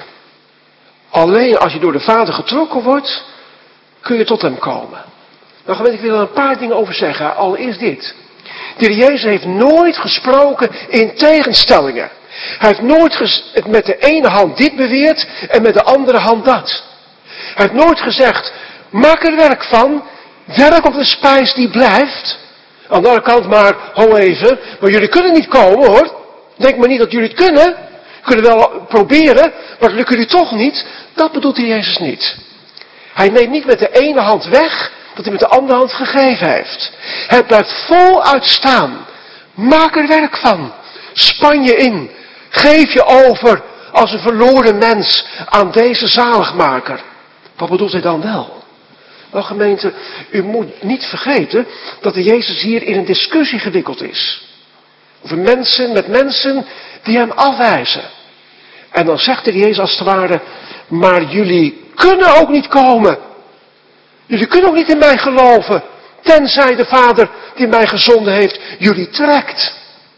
Alleen als je door de Vader getrokken wordt, kun je tot hem komen. Nou, gemeente, ik wil er een paar dingen over zeggen. Allereerst dit. De Heer Jezus heeft nooit gesproken in tegenstellingen. Hij heeft nooit ges- met de ene hand dit beweerd en met de andere hand dat. Hij heeft nooit gezegd, maak er werk van, werk op de spijs die blijft. Aan de andere kant maar, ho even, maar jullie kunnen niet komen hoor. Denk maar niet dat jullie het kunnen. Kunnen wel proberen, maar dat lukt jullie toch niet. Dat bedoelt de Jezus niet. Hij neemt niet met de ene hand weg wat hij met de andere hand gegeven heeft. Hij blijft voluit staan. Maak er werk van. Span je in. Geef je over als een verloren mens aan deze zaligmaker. Wat bedoelt hij dan wel? Wel, gemeente, u moet niet vergeten dat de Jezus hier in een discussie gewikkeld is. Over mensen met mensen die hem afwijzen. En dan zegt de Jezus als het ware, maar jullie kunnen ook niet komen. Jullie kunnen ook niet in mij geloven, tenzij de Vader die mij gezonden heeft, jullie trekt.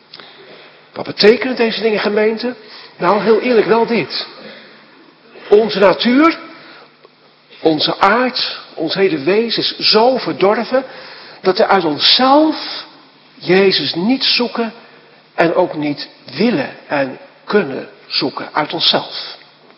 Wat betekenen deze dingen, gemeente? Nou, heel eerlijk wel dit. Onze natuur, onze aard, ons hele wezen is zo verdorven, dat we uit onszelf Jezus niet zoeken en ook niet willen en kunnen zoeken uit onszelf.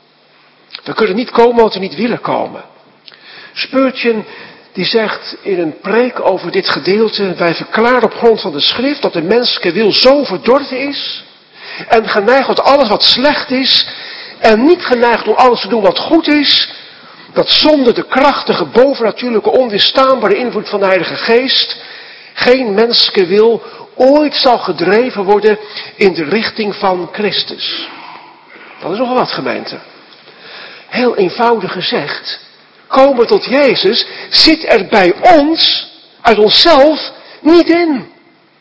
We kunnen niet komen wat we niet willen komen. Spurgeon die zegt in een preek over dit gedeelte, wij verklaren op grond van de schrift dat de menselijke wil zo verdorven is en geneigd tot alles wat slecht is en niet geneigd om alles te doen wat goed is, dat zonder de krachtige, bovennatuurlijke, onweerstaanbare invloed van de Heilige Geest geen menselijke wil ooit zal gedreven worden in de richting van Christus. Dat is nogal wat, gemeente. Heel eenvoudig gezegd, komen tot Jezus zit er bij ons, uit onszelf, niet in.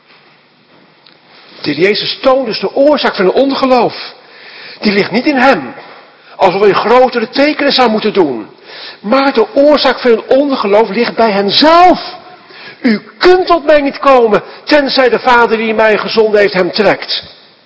De Heer Jezus toont dus de oorzaak van een ongeloof. Die ligt niet in hem. Alsof hij grotere tekenen zou moeten doen. Maar de oorzaak van een ongeloof ligt bij hemzelf. U kunt tot mij niet komen, tenzij de Vader die mij gezonden heeft hem trekt.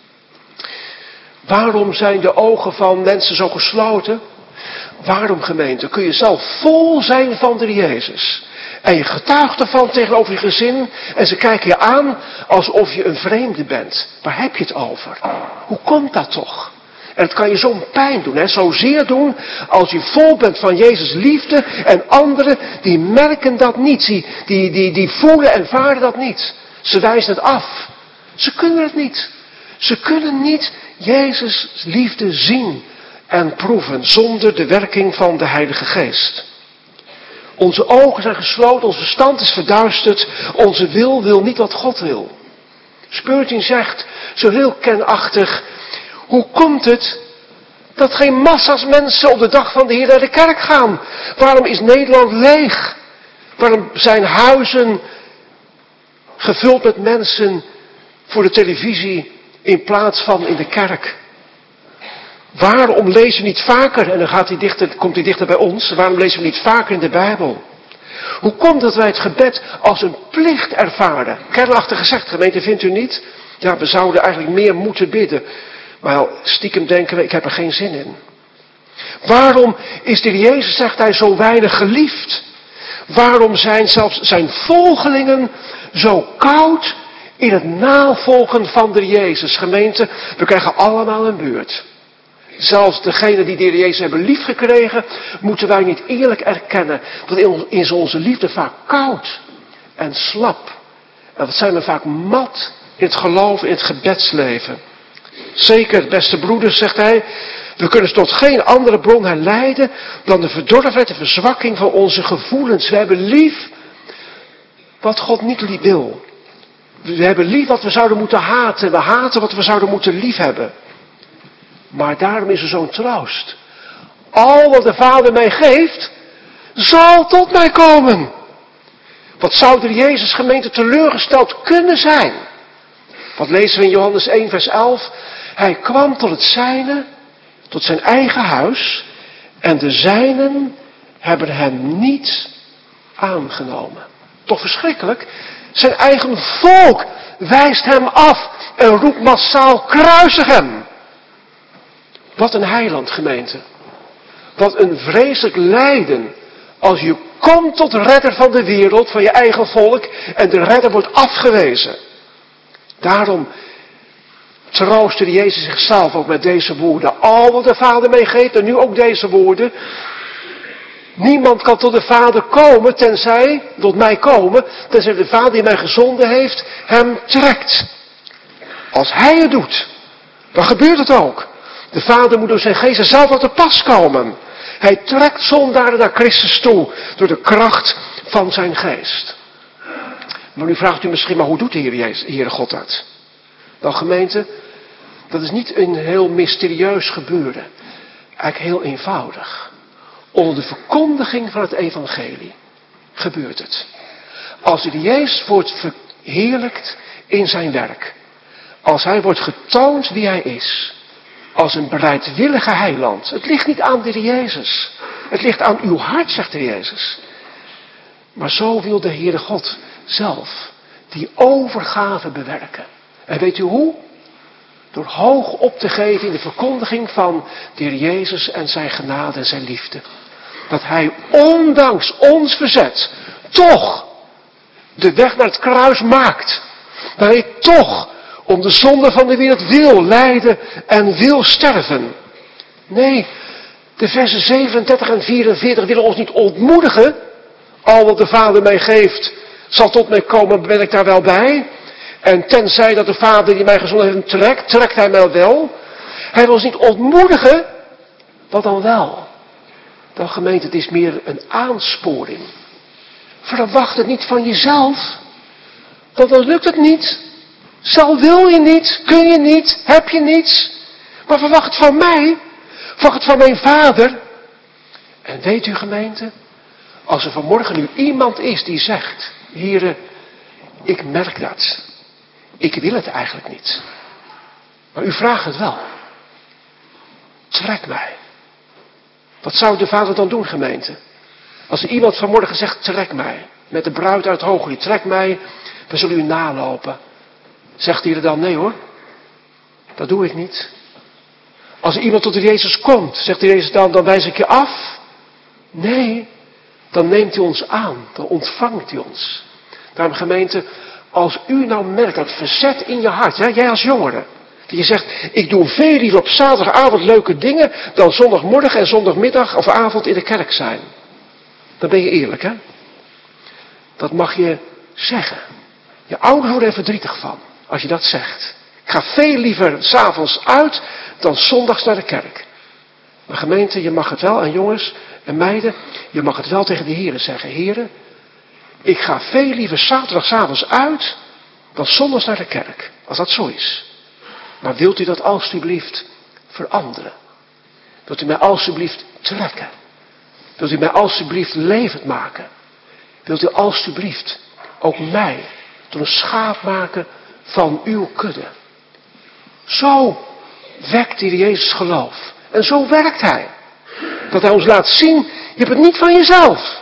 Waarom zijn de ogen van mensen zo gesloten? Waarom, gemeente, kun je zelf vol zijn van de Jezus? En je getuigt ervan tegenover je gezin. En ze kijken je aan alsof je een vreemde bent. Waar heb je het over? Hoe komt dat toch? En het kan je zo'n pijn doen, hè? Zozeer doen als je vol bent van Jezus' liefde. En anderen die merken dat niet. Die, die, die, die voelen en ervaren dat niet. Ze wijzen het af. Ze kunnen het niet. Ze kunnen niet Jezus' liefde zien en proeven zonder de werking van de Heilige Geest. Onze ogen zijn gesloten, onze verstand is verduisterd, onze wil wil niet wat God wil. Spurgeon zegt, zo heel kenachtig, hoe komt het dat geen massa's mensen op de dag van de Heer naar de kerk gaan? Waarom is Nederland leeg? Waarom zijn huizen gevuld met mensen voor de televisie in plaats van in de kerk? Waarom lezen we niet vaker, en dan gaat hij dichter, komt hij dichter bij ons, waarom lezen we niet vaker in de Bijbel? Hoe komt het dat wij het gebed als een plicht ervaren? Kernachtig gezegd, gemeente, vindt u niet? Ja, we zouden eigenlijk meer moeten bidden. Maar stiekem denken we, ik heb er geen zin in. Waarom is de Jezus, zegt hij, zo weinig geliefd? Waarom zijn zelfs zijn volgelingen zo koud in het navolgen van de Jezus? Gemeente, we krijgen allemaal een beurt. Zelfs degenen die de Heer Jezus hebben liefgekregen, moeten wij niet eerlijk erkennen. Want is onze liefde vaak koud en slap. En wat zijn we vaak mat in het geloof, in het gebedsleven. Zeker, beste broeders, zegt hij, we kunnen tot geen andere bron herleiden dan de verdorvenheid en verzwakking van onze gevoelens. We hebben lief wat God niet lief wil. We hebben lief wat we zouden moeten haten. We haten wat we zouden moeten liefhebben. Maar daarom is er zo'n troost. Al wat de Vader mij geeft, zal tot mij komen. Wat zou de Jezus gemeente teleurgesteld kunnen zijn? Wat lezen we in Johannes één vers elf? Hij kwam tot het zijne, tot zijn eigen huis. En de zijnen hebben hem niet aangenomen. Toch verschrikkelijk. Zijn eigen volk wijst hem af en roept massaal, kruisig hem. Wat een heiland, gemeente. Wat een vreselijk lijden. Als je komt tot redder van de wereld, van je eigen volk, en de redder wordt afgewezen. Daarom troostte Jezus zichzelf ook met deze woorden. Al wat de Vader meegeeft, en nu ook deze woorden. Niemand kan tot de Vader komen, tenzij, tot mij komen, tenzij de Vader die mij gezonden heeft, hem trekt. Als hij het doet, dan gebeurt het ook. De Vader moet door zijn geest zelf op de pas komen. Hij trekt zondaren naar Christus toe, door de kracht van zijn geest. Maar nu vraagt u misschien, maar hoe doet de Heer, Jezus, Heere God dat? Nou gemeente, dat is niet een heel mysterieus gebeuren. Eigenlijk heel eenvoudig. Onder de verkondiging van het evangelie gebeurt het. Als de Jezus wordt verheerlijkt in zijn werk. Als hij wordt getoond wie hij is. Als een bereidwillige heiland. Het ligt niet aan de Jezus. Het ligt aan uw hart, zegt de Jezus. Maar zo wil de Heere God zelf die overgave bewerken. En weet u hoe? Door hoog op te geven in de verkondiging van de Heer Jezus en zijn genade en zijn liefde. Dat hij ondanks ons verzet toch de weg naar het kruis maakt. Dat hij toch om de zonde van de wereld wil lijden en wil sterven. Nee, de versen zevenendertig en vierenveertig willen ons niet ontmoedigen. Al wat de Vader mij geeft, zal tot mij komen, ben ik daar wel bij. En tenzij dat de Vader die mij gezonden heeft hem trekt, trekt hij mij wel. Hij wil ons niet ontmoedigen. Wat dan wel? Dan gemeente, het is meer een aansporing. Verwacht het niet van jezelf. Want dan lukt het niet. Zal wil je niet, kun je niet, heb je niets. Maar verwacht het van mij. Verwacht het van mijn Vader. En weet u gemeente, als er vanmorgen nu iemand is die zegt, Heere, ik merk dat. Ik wil het eigenlijk niet. Maar u vraagt het wel. Trek mij. Wat zou de vader dan doen, gemeente? Als er iemand vanmorgen zegt, trek mij. Met de bruid uit Hooglied, trek mij. We zullen u nalopen. Zegt hij er dan, nee hoor. Dat doe ik niet. Als er iemand tot de Jezus komt, zegt de Jezus dan, dan wijs ik je af. Nee, dan neemt hij ons aan. Dan ontvangt hij ons. Daarom gemeente, als u nou merkt dat verzet in je hart, hè, jij als jongere. Dat je zegt, ik doe veel liever op zaterdagavond leuke dingen dan zondagmorgen en zondagmiddag of avond in de kerk zijn. Dan ben je eerlijk, hè. Dat mag je zeggen. Je ouders worden er verdrietig van, als je dat zegt. Ik ga veel liever 's avonds uit dan zondags naar de kerk. Maar gemeente, je mag het wel, en jongens en meiden, je mag het wel tegen de heren zeggen. Heren, ik ga veel liever zaterdagavonds uit dan zondags naar de kerk. Als dat zo is. Maar wilt u dat alstublieft veranderen? Wilt u mij alstublieft trekken? Wilt u mij alstublieft levend maken? Wilt u alstublieft ook mij tot een schaap maken van uw kudde? Zo wekt die Jezus geloof. En zo werkt hij. Dat hij ons laat zien, je hebt het niet van jezelf.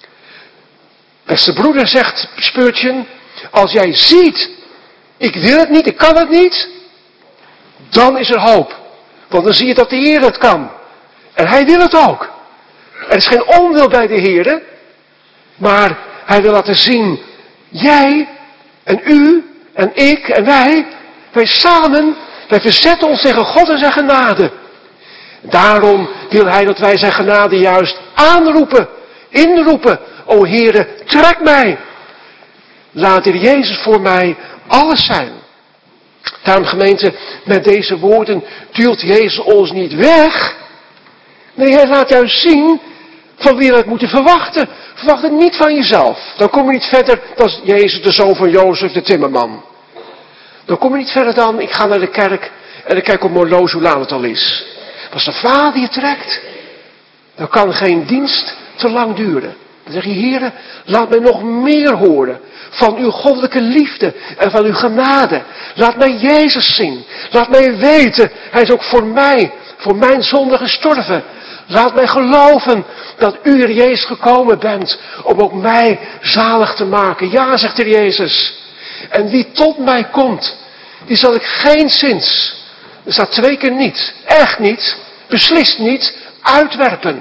Beste broeder, zegt Speurtje, als jij ziet, ik wil het niet, ik kan het niet, dan is er hoop. Want dan zie je dat de Heer het kan. En hij wil het ook. Er is geen onwil bij de Heer, maar hij wil laten zien, jij en u en ik en wij, wij samen, wij verzetten ons tegen God en zijn genade. Daarom wil hij dat wij zijn genade juist aanroepen, inroepen. O Heere, trek mij. Laat de Jezus voor mij alles zijn. Daarom gemeente, met deze woorden duwt Jezus ons niet weg. Nee, hij laat juist zien van wie we het moeten verwachten. Verwacht het niet van jezelf. Dan kom je niet verder dan Jezus, de zoon van Jozef, de timmerman. Dan kom je niet verder dan, ik ga naar de kerk en dan kijk op mijn horloge hoe laat het al is. Als de vader je trekt, dan kan geen dienst te lang duren. Dan zeg je, Heere, laat mij nog meer horen van uw goddelijke liefde en van uw genade. Laat mij Jezus zien. Laat mij weten, hij is ook voor mij, voor mijn zonde gestorven. Laat mij geloven dat u, Heer Jezus, gekomen bent om ook mij zalig te maken. Ja, zegt Heer Jezus. En wie tot mij komt, die zal ik geenszins, er staat twee keer niet, echt niet, beslist niet, uitwerpen.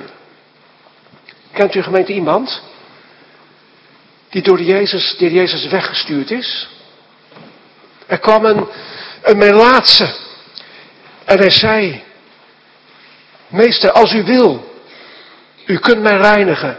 Kent u gemeente iemand die door de Jezus, door Jezus weggestuurd is? Er kwam een, een melaatse en hij zei, meester, als u wil, u kunt mij reinigen.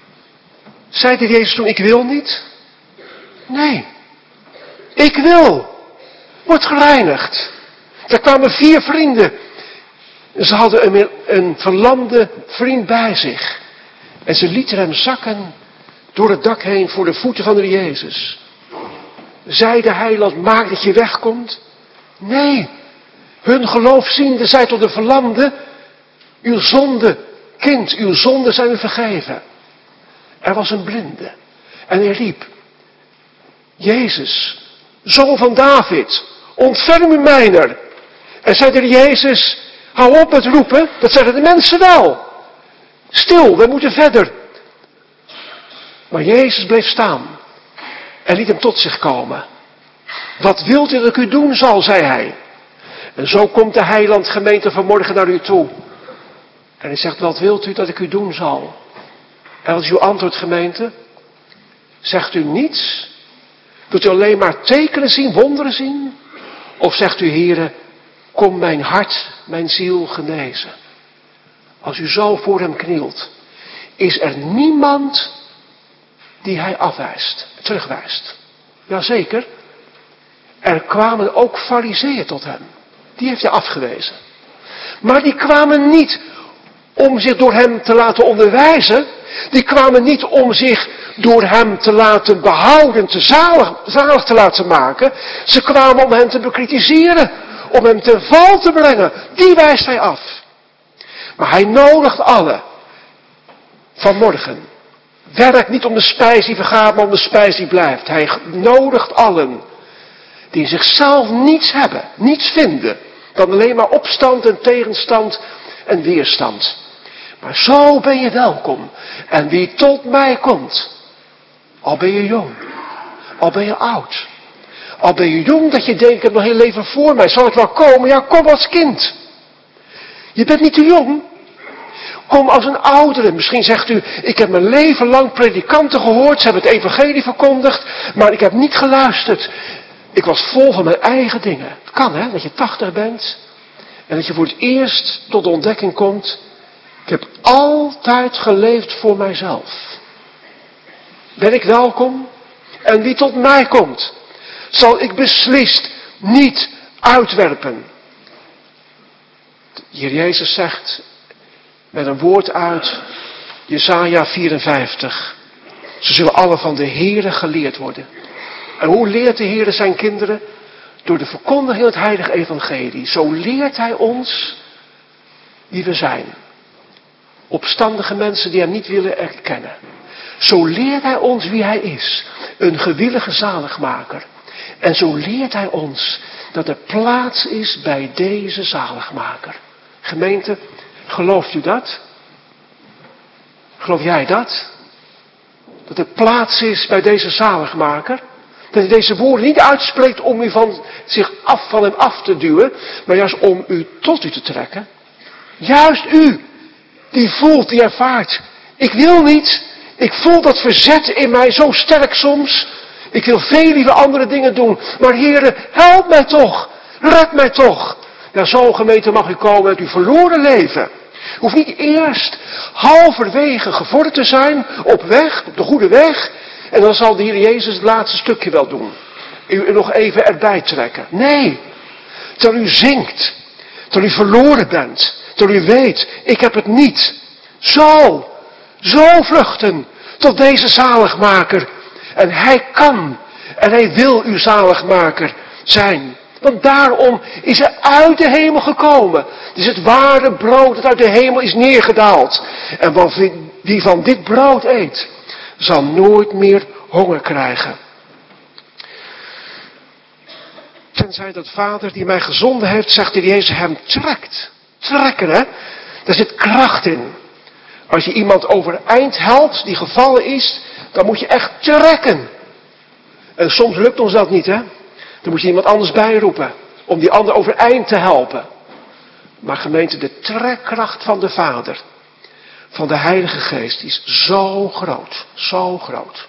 Zei de Jezus toen, ik wil niet? Nee, ik wil. Word gereinigd. Er kwamen vier vrienden. Ze hadden een, een verlamde vriend bij zich. En ze lieten hem zakken door het dak heen voor de voeten van de Jezus. Zei de heiland, maak dat je wegkomt? Nee. Hun geloofziende zei tot de verlamde, uw zonde, kind, uw zonden zijn u vergeven. Er was een blinde. En hij riep, Jezus, zoon van David, ontferm u mijner. En zei de Jezus, hou op met roepen, dat zeggen de mensen wel. Stil, we moeten verder. Maar Jezus bleef staan en liet hem tot zich komen. Wat wilt u dat ik u doen zal, zei hij. En zo komt de heiland gemeente vanmorgen naar u toe. En hij zegt, wat wilt u dat ik u doen zal? En wat is uw antwoord, gemeente? Zegt u niets? Wilt u alleen maar tekenen zien, wonderen zien? Of zegt u, Heere, kom mijn hart, mijn ziel genezen? Als u zo voor hem knielt, is er niemand die hij afwijst, terugwijst. Jazeker, er kwamen ook farizeeën tot hem. Die heeft hij afgewezen. Maar die kwamen niet om zich door hem te laten onderwijzen. Die kwamen niet om zich door hem te laten behouden, te zalig, zalig te laten maken. Ze kwamen om hem te bekritiseren, om hem ten val te brengen. Die wijst hij af. Maar hij nodigt allen vanmorgen werkt niet om de spijs die vergaat, maar om de spijs die blijft. Hij nodigt allen die in zichzelf niets hebben, niets vinden, dan alleen maar opstand en tegenstand en weerstand. Maar zo ben je welkom. En wie tot mij komt, al ben je jong, al ben je oud, al ben je jong dat je denkt, ik heb nog heel leven voor mij, zal ik wel komen? Ja, kom als kind. Je bent niet te jong. Kom als een oudere. Misschien zegt u, ik heb mijn leven lang predikanten gehoord, ze hebben het evangelie verkondigd, maar ik heb niet geluisterd. Ik was vol van mijn eigen dingen. Het kan hè, dat je tachtig bent en dat je voor het eerst tot de ontdekking komt, ik heb altijd geleefd voor mijzelf. Ben ik welkom? En wie tot mij komt, zal ik beslist niet uitwerpen. De Heer Jezus zegt met een woord uit Jesaja vierenvijftig. Ze zullen alle van de Heere geleerd worden. En hoe leert de Heere zijn kinderen? Door de verkondiging van het heilige evangelie. Zo leert hij ons wie we zijn. Opstandige mensen die hem niet willen erkennen. Zo leert hij ons wie hij is. Een gewillige zaligmaker. En zo leert hij ons dat er plaats is bij deze zaligmaker. Gemeente, gelooft u dat? Geloof jij dat? Dat er plaats is bij deze zaligmaker? Dat hij deze woorden niet uitspreekt om u van zich af van hem af te duwen, maar juist om u tot u te trekken. Juist u, die voelt, die ervaart. Ik wil niet, ik voel dat verzet in mij zo sterk soms. Ik wil veel liever andere dingen doen. Maar Heere, help mij toch. Red mij toch. Naar zo'n gemeente mag u komen met uw verloren leven. U hoeft niet eerst halverwege gevorderd te zijn, op weg, op de goede weg. En dan zal de Heer Jezus het laatste stukje wel doen. U nog even erbij trekken. Nee, terwijl u zingt, terwijl u verloren bent, terwijl u weet, ik heb het niet. Zo, zo vluchten tot deze zaligmaker. En hij kan en hij wil uw zaligmaker zijn. Want daarom is hij uit de hemel gekomen. Het is het ware brood dat uit de hemel is neergedaald. En wie van dit brood eet, zal nooit meer honger krijgen. Tenzij dat Vader die mij gezonden heeft, zegt de Jezus, hem trekt. Trekken, hè? Daar zit kracht in. Als je iemand overeind helpt die gevallen is, dan moet je echt trekken. En soms lukt ons dat niet, hè? Dan moet je iemand anders bijroepen, om die ander overeind te helpen. Maar gemeente, de trekkracht van de Vader, van de Heilige Geest, die is zo groot, zo groot.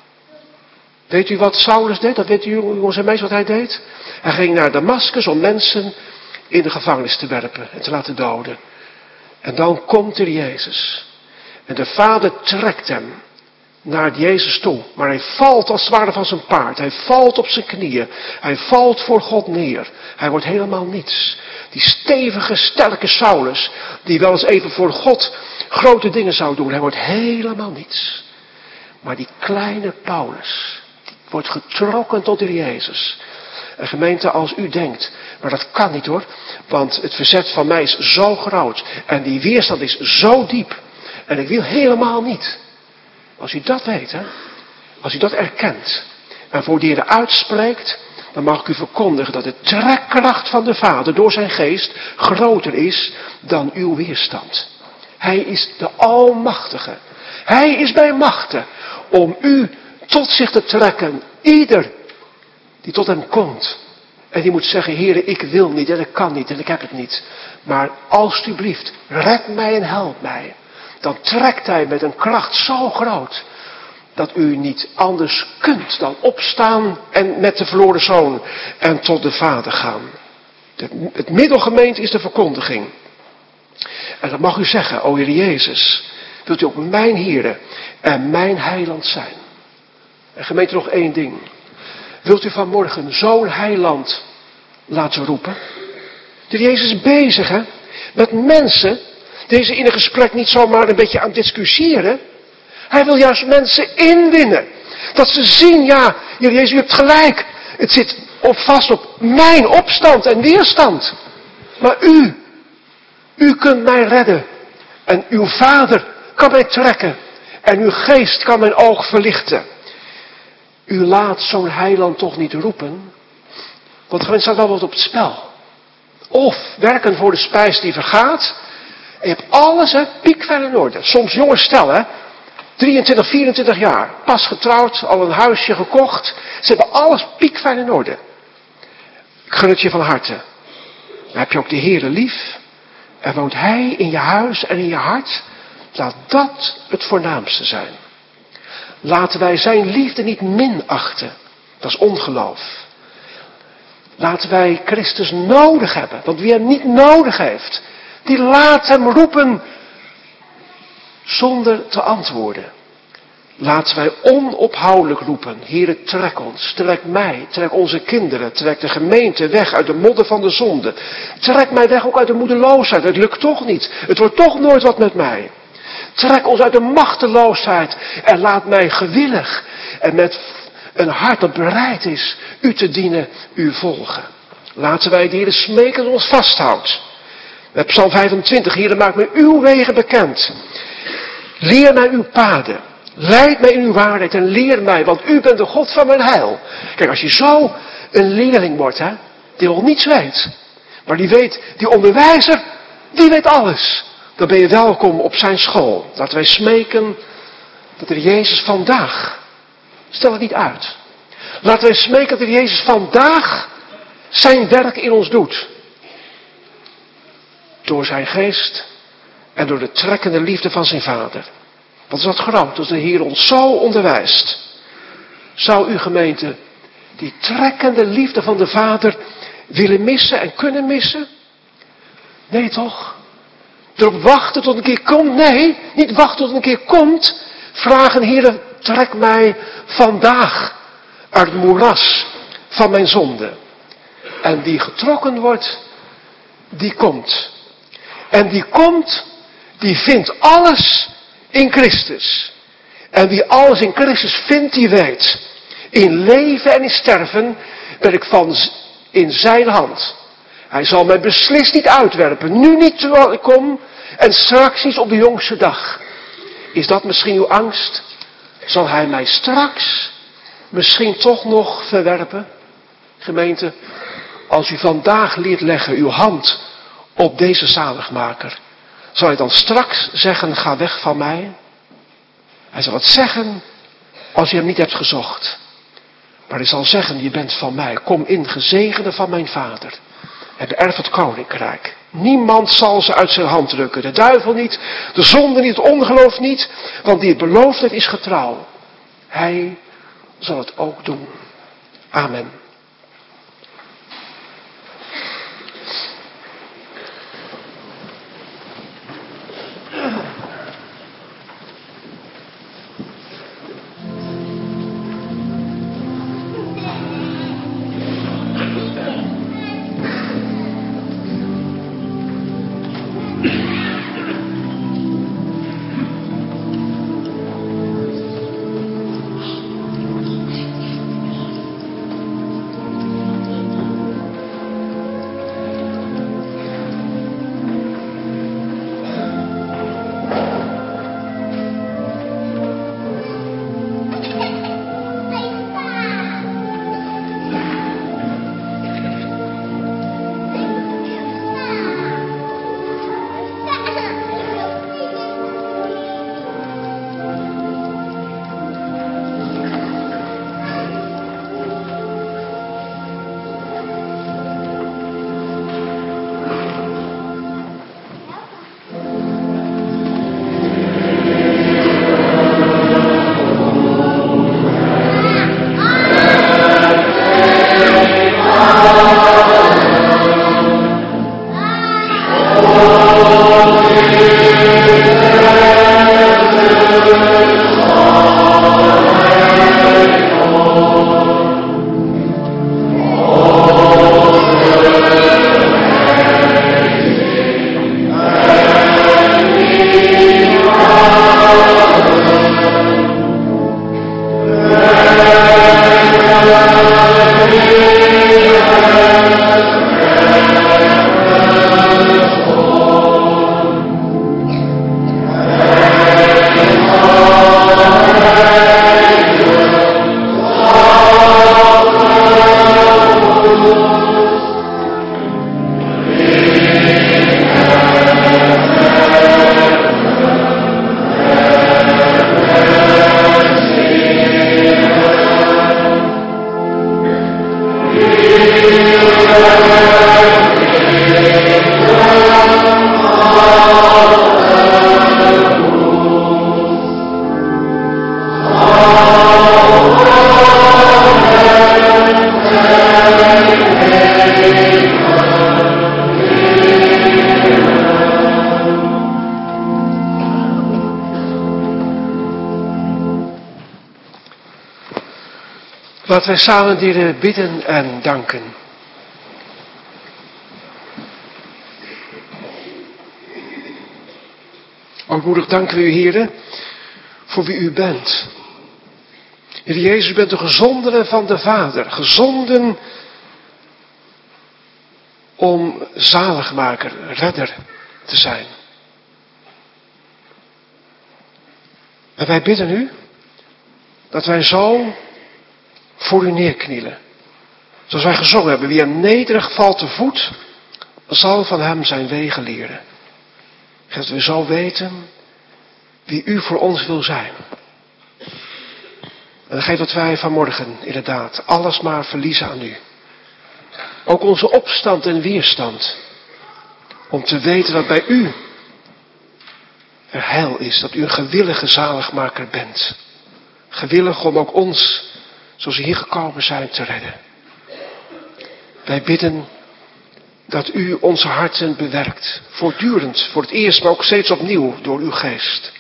Weet u wat Saulus deed? Dat weet u, jongens en meisjes, wat hij deed? Hij ging naar Damascus om mensen in de gevangenis te werpen en te laten doden. En dan komt er Jezus. En de Vader trekt hem naar Jezus toe. Maar hij valt als het ware van zijn paard. Hij valt op zijn knieën. Hij valt voor God neer. Hij wordt helemaal niets. Die stevige, sterke Saulus, die wel eens even voor God grote dingen zou doen. Hij wordt helemaal niets. Maar die kleine Paulus, die wordt getrokken tot de Jezus. En gemeente, als u denkt, maar dat kan niet hoor. Want het verzet van mij is zo groot. En die weerstand is zo diep. En ik wil helemaal niet. Als u dat weet, hè, als u dat erkent en voor de Heer uitspreekt, dan mag ik u verkondigen dat de trekkracht van de Vader door zijn geest groter is dan uw weerstand. Hij is de Almachtige. Hij is bij machten om u tot zich te trekken. Ieder die tot hem komt. En die moet zeggen, Heere, ik wil niet en ik kan niet en ik heb het niet. Maar alstublieft, red mij en help mij. Dan trekt hij met een kracht zo groot, dat u niet anders kunt dan opstaan en met de verloren zoon en tot de Vader gaan. De, het middelgemeente is de verkondiging. En dan mag u zeggen, o Heer Jezus, wilt u ook mijn Heere en mijn heiland zijn. En gemeente, nog één ding. Wilt u vanmorgen zo'n heiland laten roepen? De Heer Jezus is bezig, hè, met mensen. Deze in een gesprek niet zomaar een beetje aan discussiëren. Hij wil juist mensen inwinnen. Dat ze zien, ja, Heer Jezus, u hebt gelijk. Het zit op vast op mijn opstand en weerstand. Maar u, u kunt mij redden. En uw Vader kan mij trekken. En uw geest kan mijn oog verlichten. U laat zo'n heiland toch niet roepen. Want er staat wel wat op het spel. Of werken voor de spijs die vergaat. En je hebt alles, hè, piekfijn in orde. Soms jonge stel, hè. drieëntwintig, vierentwintig jaar. Pas getrouwd, al een huisje gekocht. Ze hebben alles piekfijn in orde. Ik gun het je van harte. Dan heb je ook de Heere lief. En woont Hij in je huis en in je hart. Laat dat het voornaamste zijn. Laten wij zijn liefde niet minachten. Dat is ongeloof. Laten wij Christus nodig hebben. Want wie hem niet nodig heeft, die laat hem roepen zonder te antwoorden. Laten wij onophoudelijk roepen. Heere, trek ons, trek mij, trek onze kinderen, trek de gemeente weg uit de modder van de zonde. Trek mij weg ook uit de moedeloosheid. Het lukt toch niet. Het wordt toch nooit wat met mij. Trek ons uit de machteloosheid en laat mij gewillig en met een hart dat bereid is u te dienen, u volgen. Laten wij de Heere smeken dat ons vasthoudt. Met Psalm vijfentwintig, Heere, maak mij uw wegen bekend. Leer mij uw paden. Leid mij in uw waarheid en leer mij, want u bent de God van mijn heil. Kijk, als je zo een leerling wordt, hè, die nog niets weet, maar die weet, die onderwijzer, die weet alles. Dan ben je welkom op zijn school. Laten wij smeken dat er Jezus vandaag, stel het niet uit. Laten wij smeken dat er Jezus vandaag zijn werk in ons doet. Door zijn geest en door de trekkende liefde van zijn Vader. Wat is dat groot als de Heer ons zo onderwijst. Zou uw gemeente die trekkende liefde van de Vader willen missen en kunnen missen? Nee toch? Erop wachten tot een keer komt? Nee, niet wachten tot een keer komt. Vragen, Heer, trek mij vandaag uit het moeras van mijn zonde. En die getrokken wordt, die komt. En die komt, die vindt alles in Christus. En wie alles in Christus vindt, die weet. In leven en in sterven ben ik van in zijn hand. Hij zal mij beslist niet uitwerpen. Nu niet terwijl ik kom en straks niet op de jongste dag. Is dat misschien uw angst? Zal hij mij straks misschien toch nog verwerpen? Gemeente, als u vandaag leert leggen uw hand op deze zaligmaker, zal hij dan straks zeggen, ga weg van mij? Hij zal het zeggen als je hem niet hebt gezocht. Maar hij zal zeggen, je bent van mij. Kom in, gezegende van mijn Vader. En beërf het koninkrijk. Niemand zal ze uit zijn hand rukken. De duivel niet, de zonde niet, het ongeloof niet. Want die het beloofd heeft is getrouw. Hij zal het ook doen. Amen. Laten wij samen de Heer bidden en danken. Ootmoedig danken we u, Heer, voor wie u bent. Heer Jezus, u bent de gezondene van de Vader. Gezonden om zaligmaker, redder te zijn. En wij bidden u dat wij zo voor u neerknielen. Zoals wij gezongen hebben, wie hem nederig valt te voet, zal van hem zijn wegen leren. Dat we zo weten wie u voor ons wil zijn. En dan geeft dat wij vanmorgen inderdaad alles maar verliezen aan u. Ook onze opstand en weerstand. Om te weten dat bij u er heil is. Dat u een gewillige zaligmaker bent. Gewillig om ook ons, zoals we hier gekomen zijn, te redden. Wij bidden dat u onze harten bewerkt. Voortdurend, voor het eerst, maar ook steeds opnieuw door uw geest.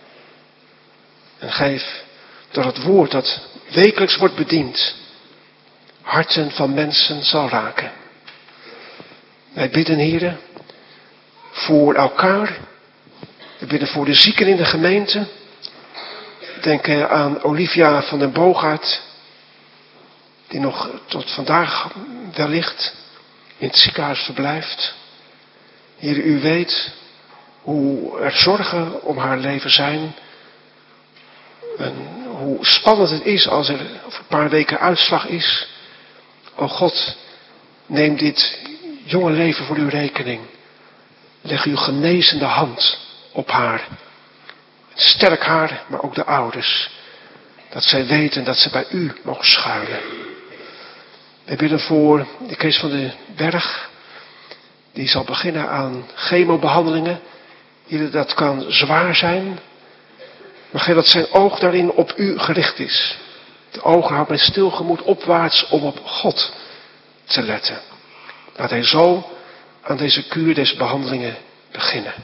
En geef dat het woord dat wekelijks wordt bediend, harten van mensen zal raken. Wij bidden, Heere, voor elkaar. We bidden voor de zieken in de gemeente. Denk aan Olivia van den Boogaard, die nog tot vandaag wellicht in het ziekenhuis verblijft. Heer, u weet hoe er zorgen om haar leven zijn. En hoe spannend het is als er over een paar weken uitslag is. O God, neem dit jonge leven voor uw rekening. Leg uw genezende hand op haar. Sterk haar, maar ook de ouders. Dat zij weten dat ze bij u mogen schuilen. We bidden voor de Kees van den Berg. Die zal beginnen aan chemobehandelingen. Dat kan zwaar zijn. Maar geef dat zijn oog daarin op u gericht is. De ogen houdt met stil gemoed opwaarts om op God te letten. Laat hij zo aan deze kuur, deze behandelingen beginnen.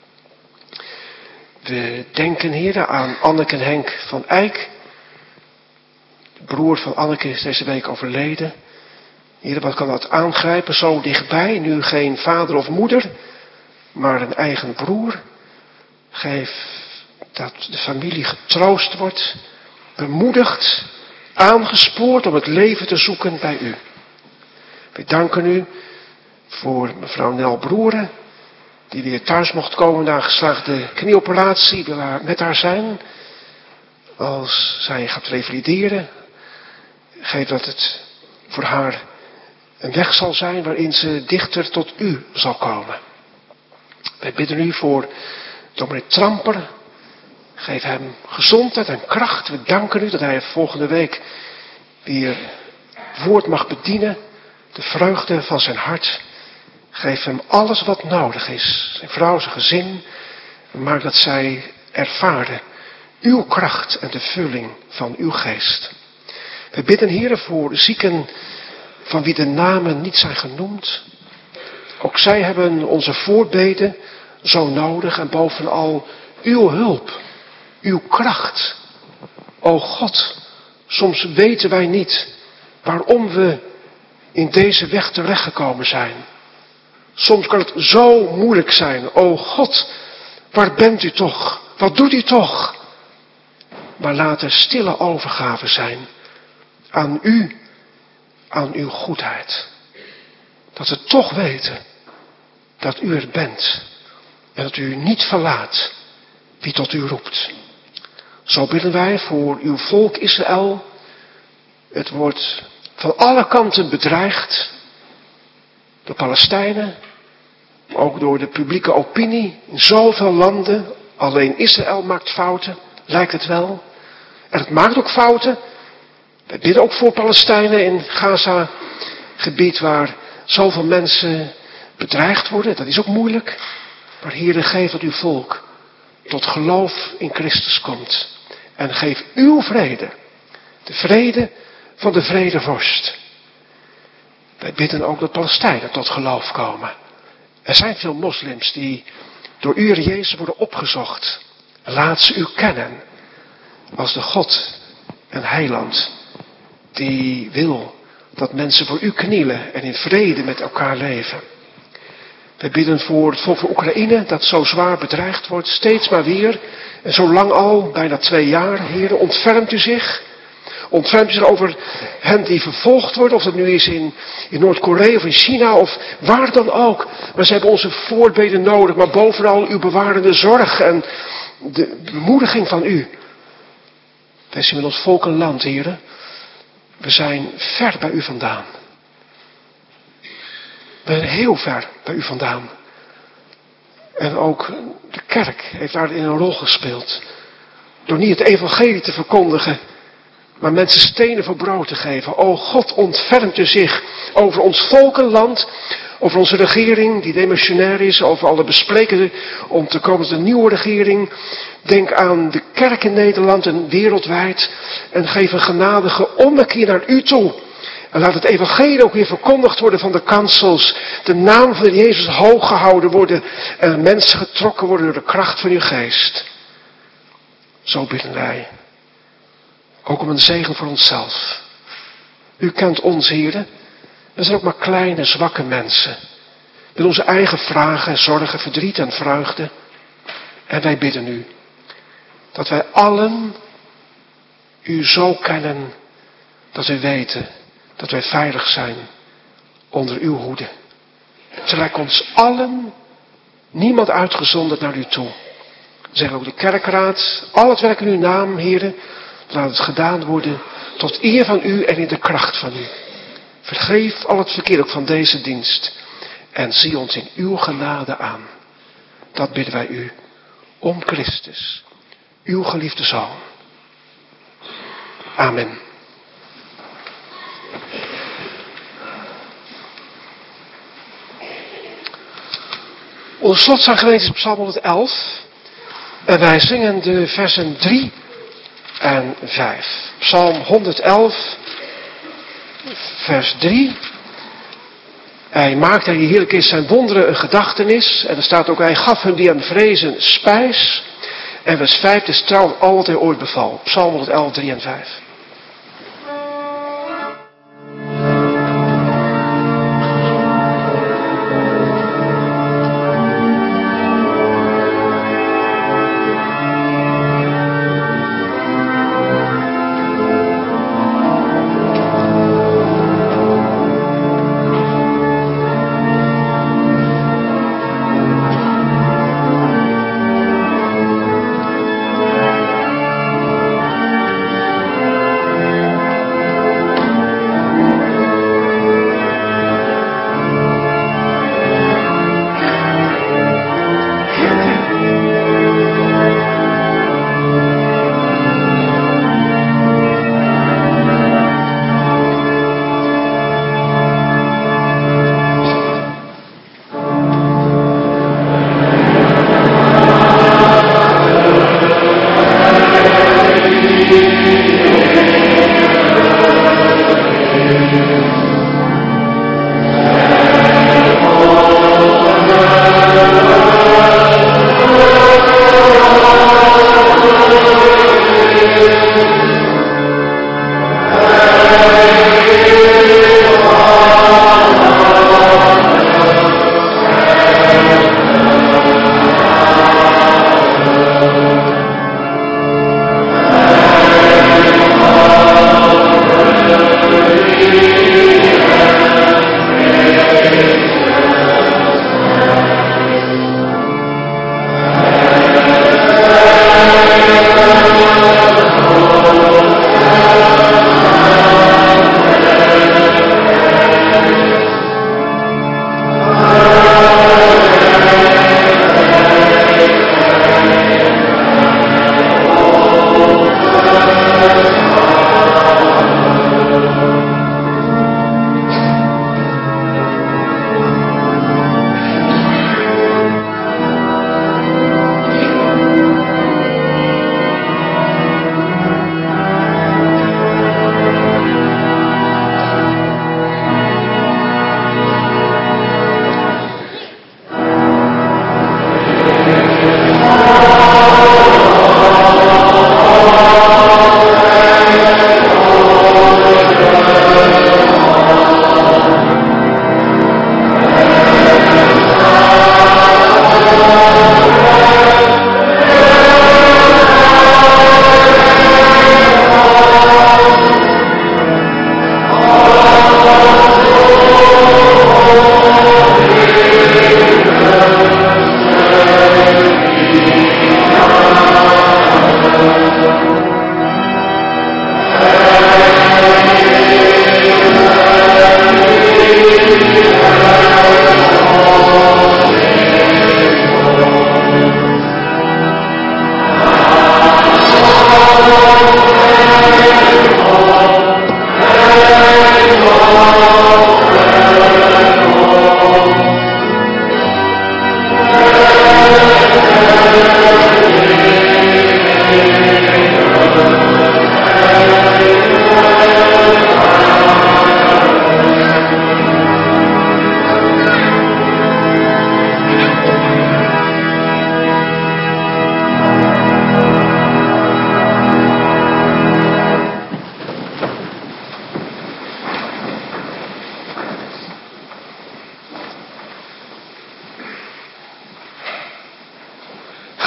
We denken, heren, aan Anneke en Henk van Eyck. De broer van Anneke is deze week overleden. Heren, wat kan dat aangrijpen, zo dichtbij, nu geen vader of moeder, maar een eigen broer. Geef dat de familie getroost wordt, bemoedigd, aangespoord om het leven te zoeken bij u. We danken u voor mevrouw Nel Broeren, die weer thuis mocht komen na een geslaagde knieoperatie. Wil haar met haar zijn als zij gaat revalideren. Geef dat het voor haar een weg zal zijn waarin ze dichter tot u zal komen. Wij bidden u voor dominee Tramper. Geef hem gezondheid en kracht. We danken u dat hij volgende week weer het woord mag bedienen. De vreugde van zijn hart. Geef hem alles wat nodig is. Zijn vrouw, zijn gezin. Maar dat zij ervaren uw kracht en de vulling van uw geest. We bidden, Heere, voor zieken van wie de namen niet zijn genoemd. Ook zij hebben onze voorbeden zo nodig. En bovenal uw hulp. Uw kracht. O God, soms weten wij niet waarom we in deze weg terechtgekomen zijn. Soms kan het zo moeilijk zijn. O God, waar bent u toch? Wat doet u toch? Maar laat er stille overgave zijn aan u, aan uw goedheid. Dat we toch weten dat u er bent en dat u niet verlaat wie tot u roept. Zo bidden wij voor uw volk Israël. Het wordt van alle kanten bedreigd. De Palestijnen, maar ook door de publieke opinie in zoveel landen. Alleen Israël maakt fouten, lijkt het wel. En het maakt ook fouten. Wij bidden ook voor Palestijnen in Gaza, gebied waar zoveel mensen bedreigd worden. Dat is ook moeilijk. Maar Heere, geef dat uw volk tot geloof in Christus komt. En geef uw vrede, de vrede van de vredevorst. Wij bidden ook dat Palestijnen tot geloof komen. Er zijn veel moslims die door u, Heer Jezus, worden opgezocht. Laat ze u kennen als de God en heiland die wil dat mensen voor u knielen en in vrede met elkaar leven. Wij bidden voor het volk van Oekraïne dat zo zwaar bedreigd wordt, steeds maar weer. En zo lang al, bijna twee jaar, Heer, ontfermt u zich. Ontfermt u zich over hen die vervolgd worden, of dat nu is in, in Noord-Korea of in China of waar dan ook. Maar ze hebben onze voorbeden nodig, maar bovenal uw bewarende zorg en de bemoediging van u. Wij zien met ons volk een land, Heer. We zijn ver bij u vandaan. We zijn heel ver bij u vandaan. En ook de kerk heeft daarin een rol gespeeld. Door niet het evangelie te verkondigen, maar mensen stenen voor brood te geven. O God, ontfermt u zich over ons volkenland, over onze regering die demissionair is, over alle besprekingen om te komen tot een nieuwe regering. Denk aan de kerk in Nederland en wereldwijd en geef een genadige ommekeer naar u toe. En laat het evangelie ook weer verkondigd worden van de kansels. De naam van de Jezus hoog gehouden worden en mensen getrokken worden door de kracht van uw geest. Zo bidden wij. Ook om een zegen voor onszelf. U kent ons, heren. We zijn ook maar kleine, zwakke mensen. Met onze eigen vragen, zorgen, verdriet en vreugde. En wij bidden u. Dat wij allen u zo kennen. Dat we weten dat wij veilig zijn onder uw hoede. Trek ons allen, niemand uitgezonderd, naar u toe. Zeg ook de kerkraad, al het werk in uw naam, heren. Laat het gedaan worden tot eer van u en in de kracht van u. Vergeef al het verkeer ook van deze dienst. En zie ons in uw genade aan. Dat bidden wij u. Om Christus. Uw geliefde Zoon. Amen. Onze slotzaangemeente is Psalm honderdelf. En wij zingen de versen drie en vijf. Psalm honderdelf, vers drie. Hij maakte, hij heerlijk is, zijn wonderen een gedachtenis. En er staat ook, hij gaf hun die hem vrezen spijs. En vers vijf is trouw al wat hij ooit beval. Psalm honderdelf, drie en vijf. Amen.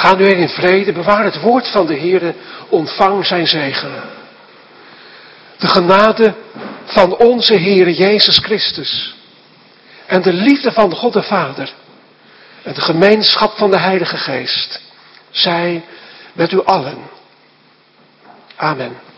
Ga nu in vrede, bewaar het woord van de Heere, ontvang zijn zegen. De genade van onze Heere Jezus Christus en de liefde van God de Vader en de gemeenschap van de Heilige Geest zij met u allen. Amen.